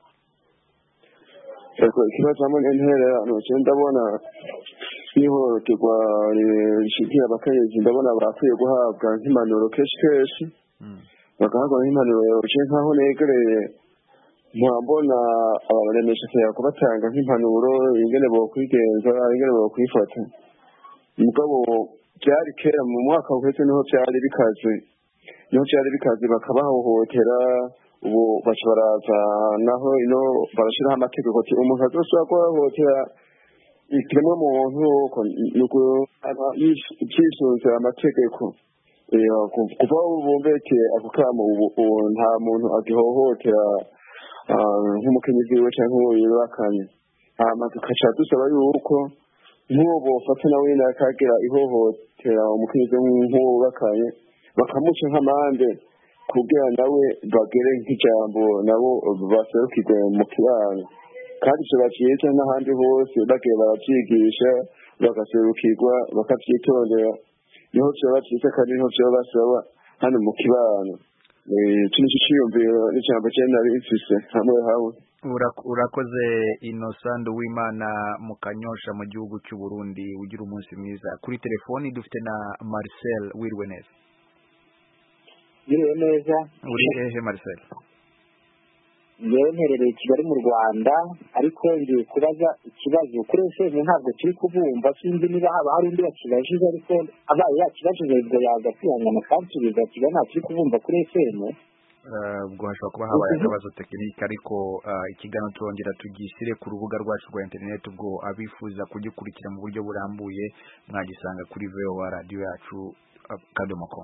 Eko ikibazo hamwe n'intererano cyo ndabona ihohoterwa rishikiye abakenyezi ndabona barakwiye guhabwa nk'impanuro kenshi kenshi bagahabwa nk'impanuro yoroshe nkaho negereye mwambona abaremesha cyangwa batanga nk'impanuro ingene bo kwigenza ingene bo kwifata mugabo byari kera mu mwaka uheze niho byari bikaze niho byari bikaze bakabahohotera ubu bashobaraza naho ino barashiraho amategeko ati umuntu azosubira kuhohotera ikiremwa muntu nuko yisunze amategeko kuva ubumbeke ako kamo nta muntu agihohotera nk'umukenyezi wiwe canke uwo yubakanye hama tukaca dusaba yuko nk'uwo bofata nawe nyene akagira ihohotera umukenyezi nk'uwo bubakanye bakamuca nk'amande kugira nawe bagere nk'ijambo nabo baserukirwe mu kibano kandi ivyo bavyiza n'ahandi hose bagiye baravyigisha bagaserukirwa bakavyitondera niho vyoba vyiza kandi niho vyoba basaba hano mu kibano kino cyiyumviro n'ijambo je nari mfise hamwe hamwe. Urakoze Innocent w'Imana mu Kanyosha mu gihugu cy'u Burundi ugira umunsi mwiza. Kuri telefoni dufite na Marcel wirwe neza. Yiriwe neza. Uri hehe Marcel? Yewe nterereye Kigali mu Rwanda ariko ngiye kubaza ikibazo kuri ese ntabwo turi kubumva sinzi niba haba hari undi yakibajije ariko abaye yakibajije ubwo yaza kwihangana kansubiza Kigali nta turi kubumva kuri ese ubwo hashobora kuba habaye akabazo tekinike ariko ikiganiro turongera tugishyire ku rubuga rwacu rwa internet ubwo abifuza kugikurikira mu buryo burambuye mwagisanga kuri v o a radio yacu akadomo com.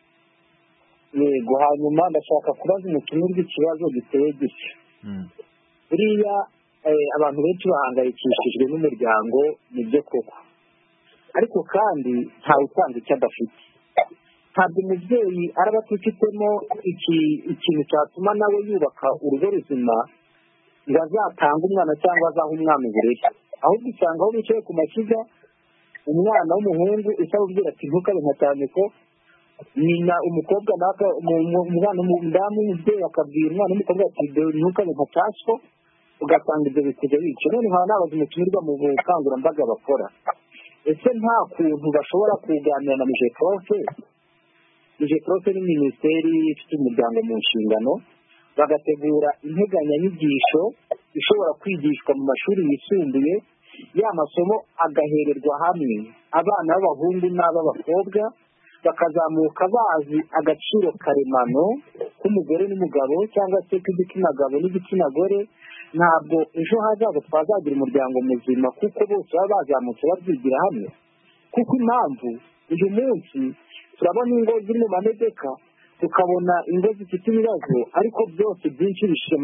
Yego hanyuma ndashaka kubaza umutumwa w'ikibazo giteye gitya buriya abantu benshi bahangayikishijwe n'umuryango nibyo koko ariko kandi ntawe utanga icyo adafite ntabwo umubyeyi araba atufitemo ikintu cyatuma nawe yubaka urugo ruzima ngo azatanga umwana cyangwa azaha umwana uburere ahubwo usanga aho bicaye ku mashyiga umwana w'umuhungu usaba ubwira ati ntukabe nka cyane ko nyina umukobwa naka umwana umudamu umubyeyi akabwira umwana w'umukobwa ati ntukabe nka cyasho ugasanga ibyo bikujya bica none nkaba nabaza umutumirwa mu bukangurambaga bakora ese nta kuntu bashobora kuganira na mijeprofe mijeprofe ni minisiteri ifite umuryango mu nshingano bagategura integanyanyigisho ishobora kwigishwa mu mashuri yisumbuye ya masomo agahererwa hamwe abana b'abahungu n'ab'abakobwa bakazamuka bazi agaciro karemano k'umugore n'umugabo cyangwa se k'igitsina gabo n'igitsina gore ntabwo ejo hazaza twazagira umuryango muzima kuko bose baba bazamutse babyigira hamwe kuko impamvu uyu munsi turabona ingo ziri mu manegeka tukabona ingo zifite ibibazo ariko byose byinshi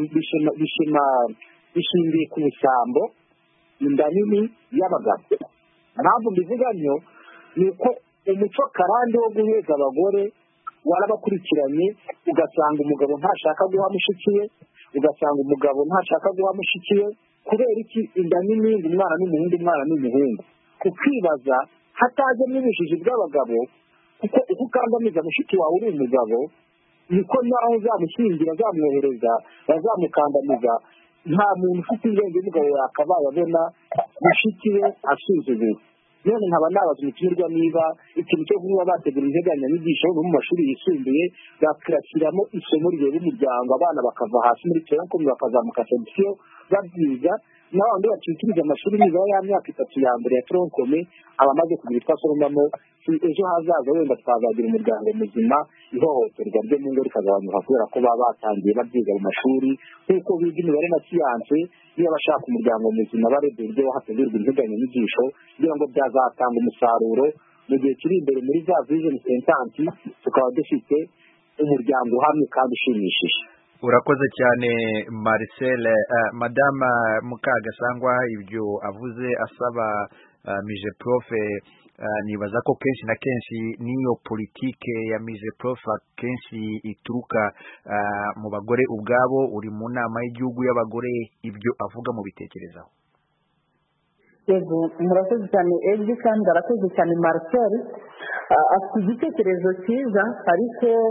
bishingiye ku busambo inda nini y'abagabo impamvu mbivuganyo ni uko umuco karande wo guheza abagore warabakurikiranye ugasanga umugabo ntashaka guha mushiki we ugasanga umugabo ntashaka guha mushiki we kubera iki inda nini umwana n'umuhungu umwana n'umuhungu kukibaza hataje n'ubujiji bw'abagabo kuko uko ukandamiza mushiki wawe uri umugabo niko naho uzamushyingira azamwohereza bazamukandamiza nta muntu ufite ubwenge w'umugabo yakabaye abona mushiki we asuzuguye none nkaba nabaza umutumirwa niba ikintu cyo kuba bategura integanyanyigisho mu mashuri yisumbuye bakirashyiramo isomo rireba umuryango abana bakava hasi muri terankomi bakazamuka section babyiga n'abandi bacikiriza amashuri niba ya myaka itatu ya mbere ya terankomi abamaze kugira twasoromamo ejo hazaza wenda twazagira umuryango muzima ihohoterwa ryo mu ngo rikagabanyuka kubera ko baba batangiye babyiga mu mashuri nk'uko biga imibare na siyanse niba bashaka umuryango muzima barebye uburyo hategurwa integanyanyigisho kugira ngo byazatanga umusaruro mu gihe kiri imbere muri za vision sentanti tukaba dufite umuryango uhamye kandi ushimishije. Urakoze cyane Marcel. uh, Madame Mukagasangwa ibyo avuze asaba uh, mijeprofe uh, nibaza ko kenshi na kenshi niyo politike ya mijeprofe kenshi ituruka uh, mu bagore ubwabo. Uri mu nama y'igihugu y'abagore, ibyo avuga mu bitekerezaho? Yego murakoze cyane Eddy kandi arakoze cyane Marcel afite igitekerezo cyiza ariko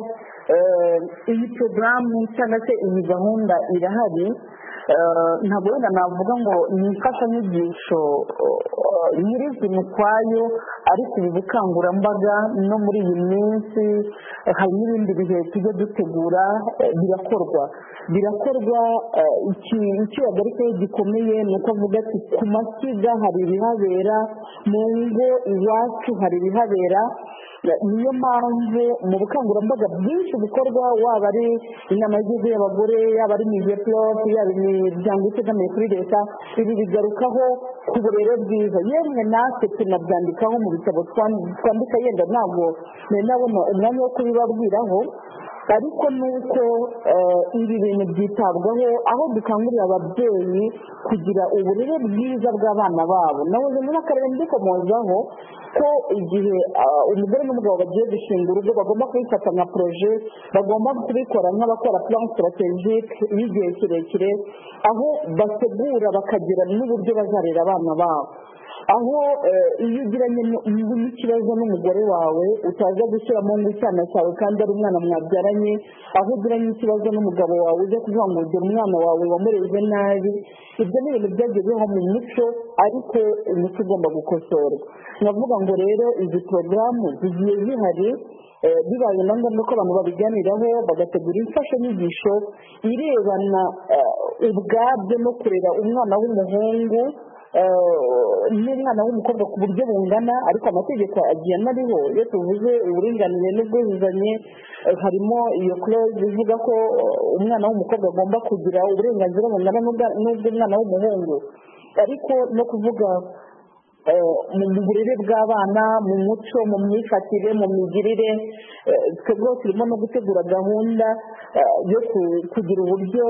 iyi porogaramu cyangwa se iyi gahunda irahari, ntabwo wenda navuga ngo ni imfashanyigisho nyirizina ukwayo, ariko ubu bukangurambaga no muri iyi minsi hari n'ibindi bihe tujya dutegura birakorwa birakorwa icyo yagarutseho gikomeye ni uko avuga ati ku mashyiga hari ibihabera, mu ngo iwacu hari ibihabera. Niyo mpamvu mu bukangurambaga bwinshi bukorwa, waba ari inama y'igihugu y'abagore, yaba ari migeprof, yaba imiryango itegamiye kuri leta, ibi bigarukaho ku burere bwiza. Yemwe natwe tunabyandikaho mu bitabo twandika, yenda ntabwo nabona umwanya wo kubibabwiraho, ariko nuko ibi bintu byitabwaho, aho dukangurira ababyeyi kugira uburere bwiza bw'abana babo. nahoze muri akarere mbikomozaho ko igihe umugore n'umugabo bagiye gushinga urugo bagomba kubifata nka proje, bagomba kubikora nk'abakora plan strategique y'igihe kirekire, aho bategura bakagira n'uburyo bazarera abana babo. aho iyo ugiranye n'ikibazo n'umugore wawe utaza gushyiramo n'icyana cyawe kandi ari umwana mwabyaranye, aho ugiranye ikibazo n'umugabo wawe ujya kuvuga ngo ugire umwana wawe wamureze nabi, ibyo ni ibintu byagiye bibaho mu muco, ariko umuco ugomba gukosorwa. navuga ngo rero izi porogaramu zigiye zihari, bibaye na ngombwa ko abantu babiganiraho bagategura imfashanyigisho irebana ubwabyo no kurera umwana w'umuhungu n'umwana w'umukobwa ku buryo bungana, ariko amategeko agiye anariho. iyo tuvuze uburinganire n'ubwuzuzanye, harimo iyo clause ivuga ko umwana w'umukobwa agomba kugira uburenganzira bungana n'ubw'umwana w'umuhungu, ariko no kuvuga mu burere bw'abana, mu muco, mu myifatire, mu migirire, twebwe turimo no gutegura gahunda yo kugira uburyo,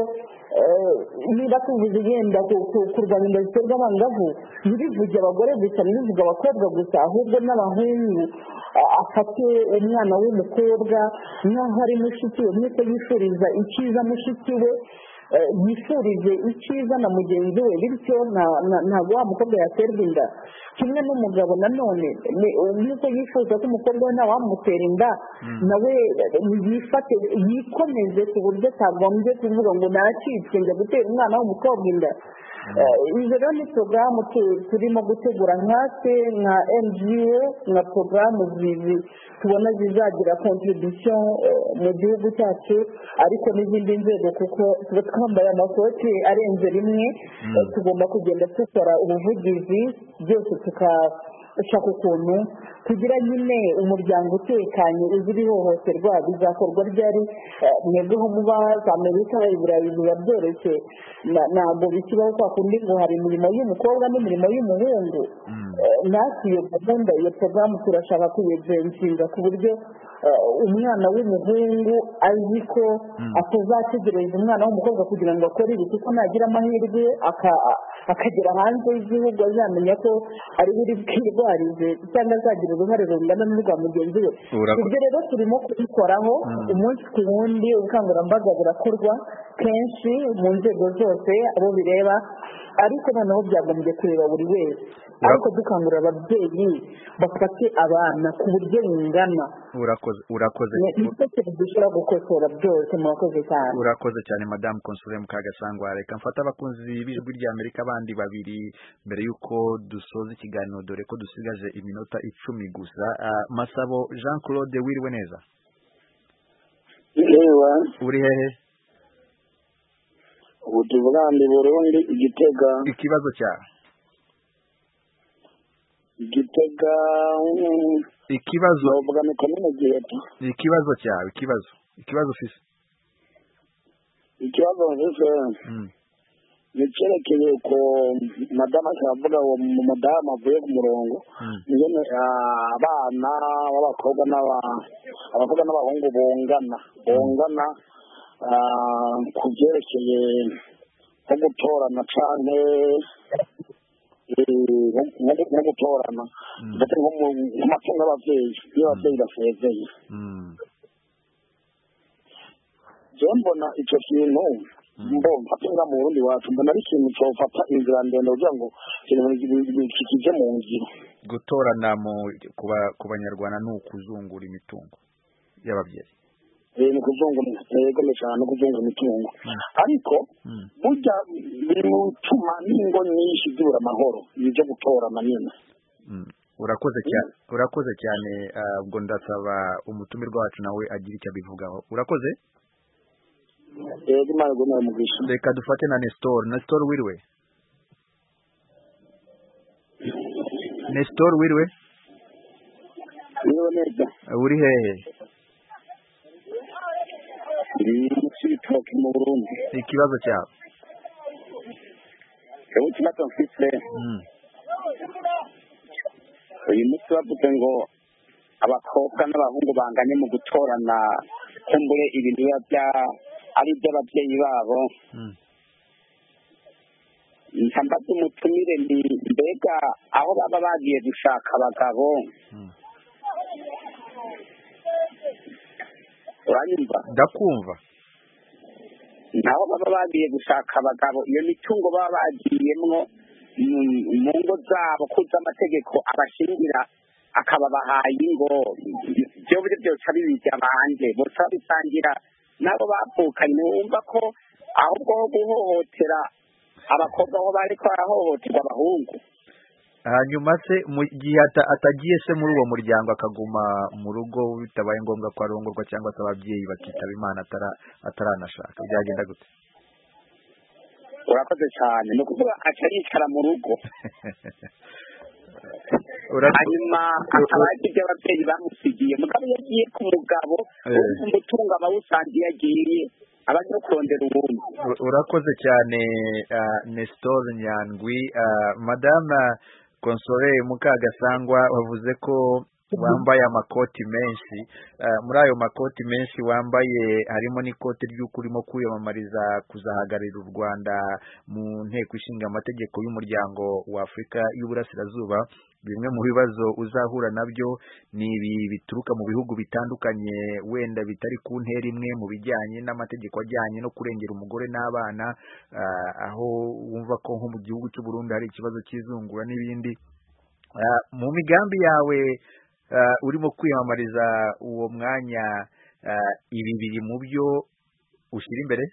niba tuvuze yenda kurwanya inda ziterwa abangavu, ntibivuge abagore gusa, ntibivuge abakobwa gusa, ahubwo n'abahungu afate umwana w'umukobwa nk'aho ari mushiki we, nk'uko yifuriza icyiza mushiki we, yifurije icyiza na mugenzi we, bityo ntabwo wa mukobwa yaterwa inda. kimwe n'umugabo nanone nk'uko yifuza ko umukobwa we ntawamutera inda, nawe yifate yikomeze ku buryo atagombye kuvuga ngo nacitswe njya gutera umwana w'umukobwa inda. izo rero ni porogaramu turimo gutegura nkatwe nka N G O, nka porogaramu zizi tubona zizagira contribution mu gihugu cyacu, ariko n'izindi nzego, kuko tuba twambaye amakoti arenze rimwe, tugomba kugenda dukora ubuvugizi byose tukashaka ukuntu tugira nyine umuryango utekanye uzira ihohoterwa. bizakorwa ryari? mwebwe ho muba za Amerika, Iburayi biba byoroshye, ntabwo bikibaho kwa kundi ngo hari imirimo y'umukobwa n'imirimo y'umuhungu. natwe iyo gahunda, iyo porogaramu turashaka kuyegenzinga ku buryo umwana w'umuhungu azi ko atazategereza umwana w'umukobwa kugira ngo akore ibi, kuko nagira amahirwe akagera hanze y'igihugu azamenya ko ari buri bwirwarize cyangwa azagira uruhare rungana n'urwa mugenzi we. ibyo rero turimo kubikoraho umunsi ku wundi, ubukangurambaga burakorwa kenshi mu nzego zose abo bireba, ariko noneho byagombye kureba buri wese, ariko dukangurira ababyeyi bafate abana ku buryo bungana. urakoze urakoze nicyo kintu dushobora gukosora byose. murakoze cyane. urakoze cyane Madame Console Mukagasangwa. reka mfata abakunzi b'ijwi ry'Amerika abandi babiri mbere y'uko dusoza ikiganiro, dore ko dusigaje iminota icumi gusa. Masabo Jean Claude, wiriwe neza? yewe uri hehe? ubu tuvuga ndi Burundi, Igitega. ikibazo cyawe? Igitega ikibazo bavuga ni komine Giheta. ikibazo cyawe? ikibazo ikibazo ufise? ikibazo mfise ni cyerekeye ko madamu akavuga uwo mudamu avuye ku murongo, nyine abana b'abakobwa abakobwa n'abahungu bungana bungana ku byerekeye nko gutorana cyane nko gutorana ndetse nko mu matungo y'ababyeyi iyo ababyeyi basezeye. jewe mbona icyo kintu mbona atunga mu Burundi wacu, mbona ari ikintu cyofata inzira ndende kugira ngo kije mu ngiro. gutorana ku banyarwanda ni ukuzungura imitungo y'ababyeyi. ni kuzungura yego cyane no kuzungura imitungo ariko burya biri mu tuma n'ingo nyinshi zibura amahoro ibyo gutora manini. urakoze cyane urakoze cyane ubwo ndasaba umutumirwa wacu nawe agira icyo abivugaho. urakoze. yego imana ngo nawe mugisha. reka dufate na Nestor. Nestor wiriwe. Nestor wiriwe. Niwe neza. uri hehe? Ni mucitoke mu Burundi. Ikibazo cyawe. Ewe kibazo mfite. Mm. Uyu munsi bavuze ngo abakobwa n'abahungu banganye mu gutorana kumbure ibintu bya ari by'ababyeyi babo. Mm. Ntambaze umutumire ni mbega aho baba bagiye gushaka abagabo. Mm. uranyumva? Ndakumva. Naho baba bagiye gushaka abagabo iyo mitungo baba bagiyemwo mu ngo zabo kuza amategeko abashingira akababahaye ingo byo byo byose abibijya banje bose bisangira nabo bapfukanye. Wumva ko ahubwo ho guhohotera abakobwa aho bari ko arahohoterwa abahungu. Hanyuma se mu gihe atagiye se muri uwo muryango akaguma mu rugo bitabaye ngombwa ko arongorwa cyangwa se ababyeyi bakitaba Imana atara ataranashaka byagenda gute? Urakoze cyane no kuvuga aca yicara mu rugo hanyuma akabagize ababyeyi bamusigiye mugabo yagiye ku mugabo umutungo abawusangiye yagiye abaje kurondera ubundi. Urakoze cyane Nestor Nyandwi. Madame Console Mukagasangwa wavuze ko wambaye amakoti menshi. Muri ayo makoti menshi wambaye harimo n'ikoti ry'uko urimo kwiyamamariza kuzahagararira u Rwanda mu nteko ishinga amategeko y'umuryango wa Afurika y'Uburasirazuba. Bimwe mu bibazo uzahura nabyo ni ibi bituruka mu bihugu bitandukanye wenda bitari ku ntera imwe mu bijyanye n'amategeko ajyanye no kurengera umugore n'abana, aho wumva ko nko mu gihugu cy'u Burundi hari ikibazo cy'izungura n'ibindi. Mu migambi yawe urimo kwiyamamariza uwo mwanya, ibi biri mu byo ushyira imbere?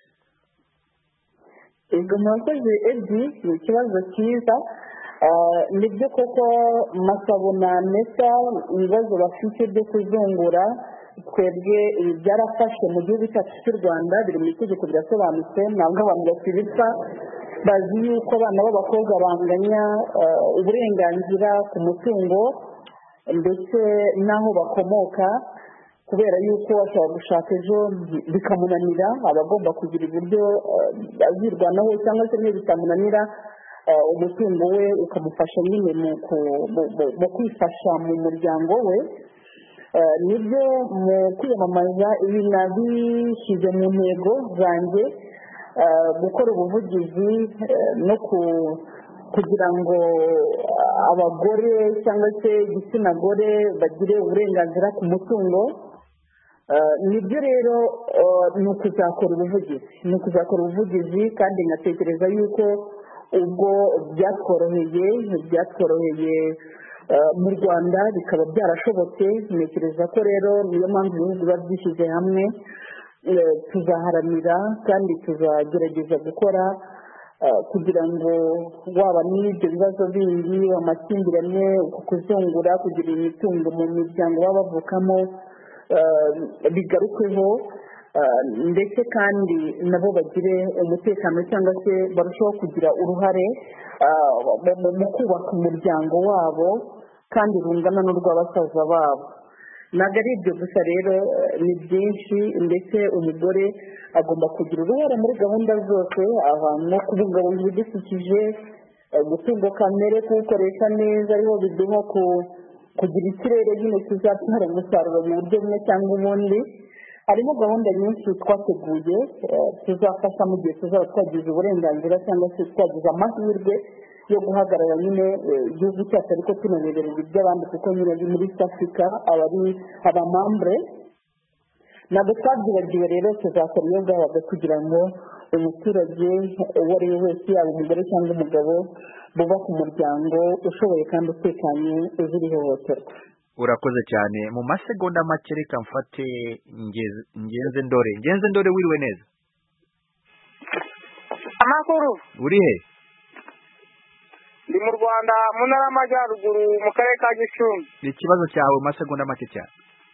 Ego mwakoze Edi, ni ikibazo cyiza. Nibyo koko Masabo na Nesa ibibazo bafite byo kuzungura twebwe byarafashe mu gihugu cyacu cy'u Rwanda, biri mu itegeko birasobanutse. Ntabwo abantu bakibipfa bazi yuko abana b'abakobwa banganya uburenganzira ku mutungo ndetse n'aho bakomoka, kubera yuko ashobora gushaka ejo bikamunanira abagomba kugira uburyo azirwanaho, cyangwa se niyo bitamunanira umutungo we ukamufasha nyine mu kwifasha mu muryango we. Nibyo mu kwiyamamaza ibi nabishyize mu ntego zanjye, gukora ubuvugizi no kugira ngo abagore cyangwa se igitsina gore bagire uburenganzira ku mutungo. Nibyo rero ni ukuzakora ubuvugizi ni ukuzakora ubuvugizi kandi ngatekereza yuko ubwo byatworoheye byatworoheye mu Rwanda bikaba byarashobotse. Ntekereza ko rero niyo mpamvu ibihugu biba byishyize hamwe, tuzaharanira kandi tuzagerageza gukora kugira ngo waba n'ibyo bibazo bindi, amakimbirane, kuzungura, kugira imitungo mu miryango baba bavukamo bigarukweho, ndetse kandi nabo bagire umutekano cyangwa se barushaho kugira uruhare mu kubaka umuryango wabo kandi rungana n'urw'abasaza babo. Ntabwo ari ibyo gusa rero, ni byinshi, ndetse umugore agomba kugira uruhare muri gahunda zose, ahantu no kubungabunga ibidukikije, umutungo kamere kuwukoresha neza, ariho biduha kugira ikirere nyine kizabyara umusaruro mu buryo bumwe cyangwa ubundi. Harimo gahunda nyinshi twateguye tuzafasha mu gihe tuzaba twagize uburenganzira cyangwa se twagize amahirwe yo guhagarara nyine igihugu cyacu, ariko tunareberera iby'abandi kuko nyine muri East Africa abari abamambure. Ntabwo twabyibagiwe rero, tuzakora iyo bwabaga kugira ngo umuturage uwo ari we wese, yaba umugore cyangwa umugabo, bubaka umuryango ushoboye kandi utekanye uzira ihohoterwa. urakoze cyane mu masegonda make reka mfate ngenze ndore ngenze ndore wiriwe neza amakuru uri he ndi mu Rwanda mu ntara y'Amajyaruguru mu karere ka Gicumbi ikibazo cyawe mu masegonda make cyane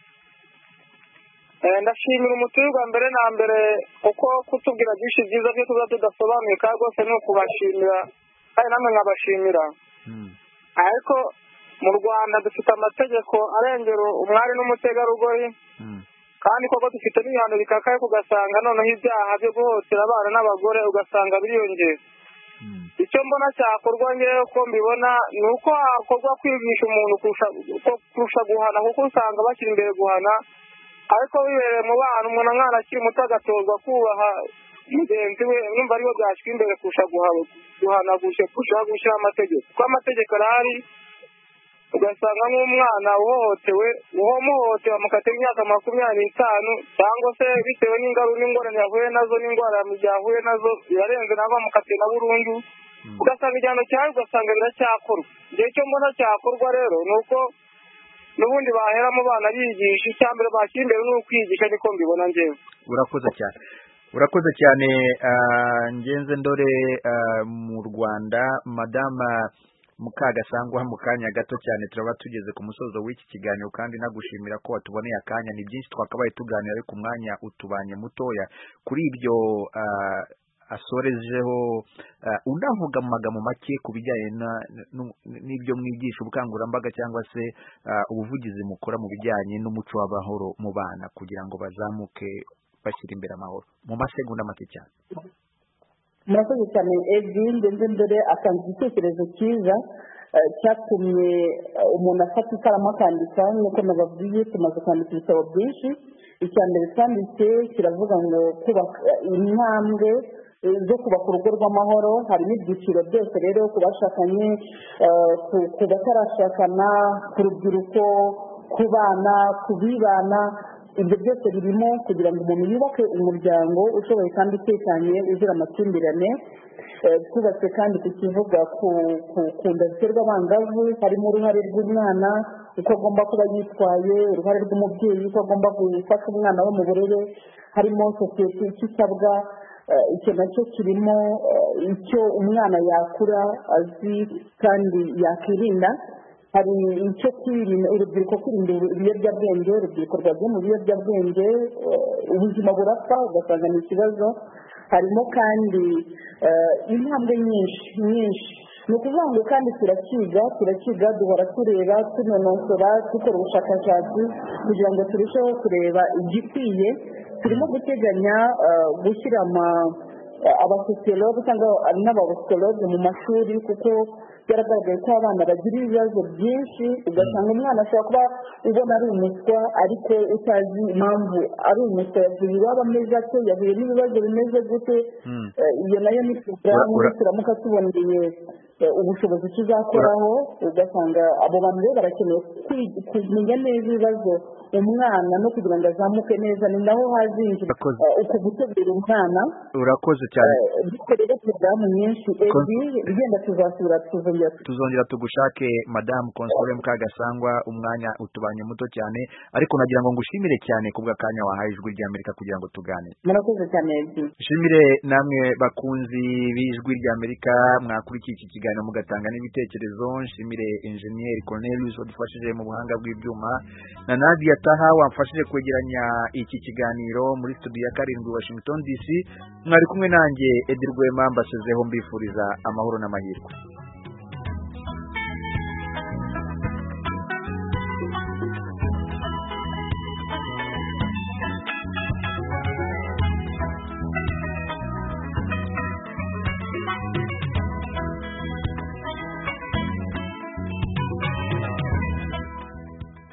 ndashimira umuturirwa mbere na mbere uko kutubwira byinshi byiza byo tuba tudasobanuye kandi rwose ni ukubashimira kandi namwe nkabashimira ariko mu Rwanda dufite amategeko arengera umwari n'umutegarugori kandi koko dufite n'ibihano bikakaye kugasanga noneho ibyaha byo guhotera abana n'abagore ugasanga biriyongera icyo mbona cyakorwa ngewe uko mbibona ni uko hakorwa kwigisha umuntu kurusha guhana kuko usanga bakiri imbere guhana ariko wibereye mu bana umuntu mwana akiri muto agatozwa kubaha mugenzi we numva ariyo byashyira imbere kurusha guhana kurushaho gushyiraho amategeko kuko amategeko arahari ugasanga nk'umwana uhohotewe uhomuhotewe bamukatira imyaka makumyabiri n'itanu cyangwa se bitewe n'ingorane yahuye nazo n'indwara yahuye nazo birarenze nabo bamukatira na burundu ugasanga igihano cyawe ugasanga biracyakorwa igihe cyo mbona cyakorwa rero ni uko n'ubundi bahera mu bana bigisha icya mbere bashyira imbere ni ukwigisha niko mbibona njyewe urakoze cyane urakoze cyane ngenze ndore mu Rwanda madama Mukagasangwa mu kanya gato cyane turaba tugeze ku musozo w'iki kiganiro kandi nagushimira ko watuboneye akanya ni byinshi twakabaye tuganira ariko umwanya utubanye mutoya kuri ibyo asorejeho unavuga mu magambo make ku bijyanye n'ibyo mwigisha ubukangurambaga cyangwa se ubuvugizi mukora mu bijyanye n'umuco w'amahoro mu bana kugira ngo bazamuke bashyira imbere amahoro mu masegonda make cyane. murakoze cyane Edi ngenze mbere atanga igitekerezo cyiza cyatumye umuntu afata ikaramu akandika nk'uko nababwiye tumaze kwandika ibitabo byinshi icya mbere twanditse kiravuga ngo kubaka intambwe zo kubaka urugo rw'amahoro harimo ibyiciro byose rero ku bashakanye ku batarashakana ku rubyiruko ku bana ku bibana ibyo byose birimo kugira ngo umuntu yubake umuryango ushoboye kandi utekanye uzira amakimbirane twubatse kandi tukivuga ku nda ziterwa abangavu harimo uruhare rw'umwana uko agomba kuba yitwaye uruhare rw'umubyeyi uko agomba gufasha umwana we mu burere harimo sosiyete icyo isabwa icyo nacyo kirimo icyo umwana yakura azi kandi yakirinda hari icyo kwirinda urubyiruko kwirinda ibiyobyabwenge urubyiruko rwagiye mu biyobyabwenge ubuzima burapfa ugasanga ni ikibazo harimo kandi intambwe nyinshi nyinshi ni ukuvuga ngo kandi turakiga turakiga duhora tureba tunonosora dukora ubushakashatsi kugira ngo turusheho kureba igikwiye turimo guteganya gushyira abasosiyologe cyangwa n'abapsikologe mu mashuri kuko byaragaragaye ko abana bagira ibibazo byinshi ugasanga umwana ashobora kuba ubona ari umuswa ariko utazi impamvu ari umuswa yavuye iwabo ameze ate yahuye n'ibibazo bimeze gute iyo nayo ni porogaramu turamuka tuboneye ubushobozi tuzakoraho ugasanga abo bantu rero barakeneye kumenya neza ibibazo umwana no kugira ngo azamuke neza ni naho hazinjira uko gutegura umwana urakoze cyane dukorera porogaramu nyinshi edi igenda tuzasura tuzongera tuzongera tugushake madamu Console Mukagasangwa umwanya utubanye muto cyane ariko nagira ngo ngushimire cyane kubw'akanya wahaye ijwi ry'Amerika kugira ngo tuganire murakoze cyane edi shimire namwe bakunzi b'ijwi ry'Amerika mwakurikiye iki kiganiro mugatanga n'ibitekerezo nshimire engineer Cornelius wadufashije mu buhanga bw'ibyuma na Nadia Taha wamfashije kwegeranya iki kiganiro muri studio ya karindwi Washington D C mwari kumwe nanjye Edi Rwema mbasezeho mbifuriza amahoro n'amahirwe.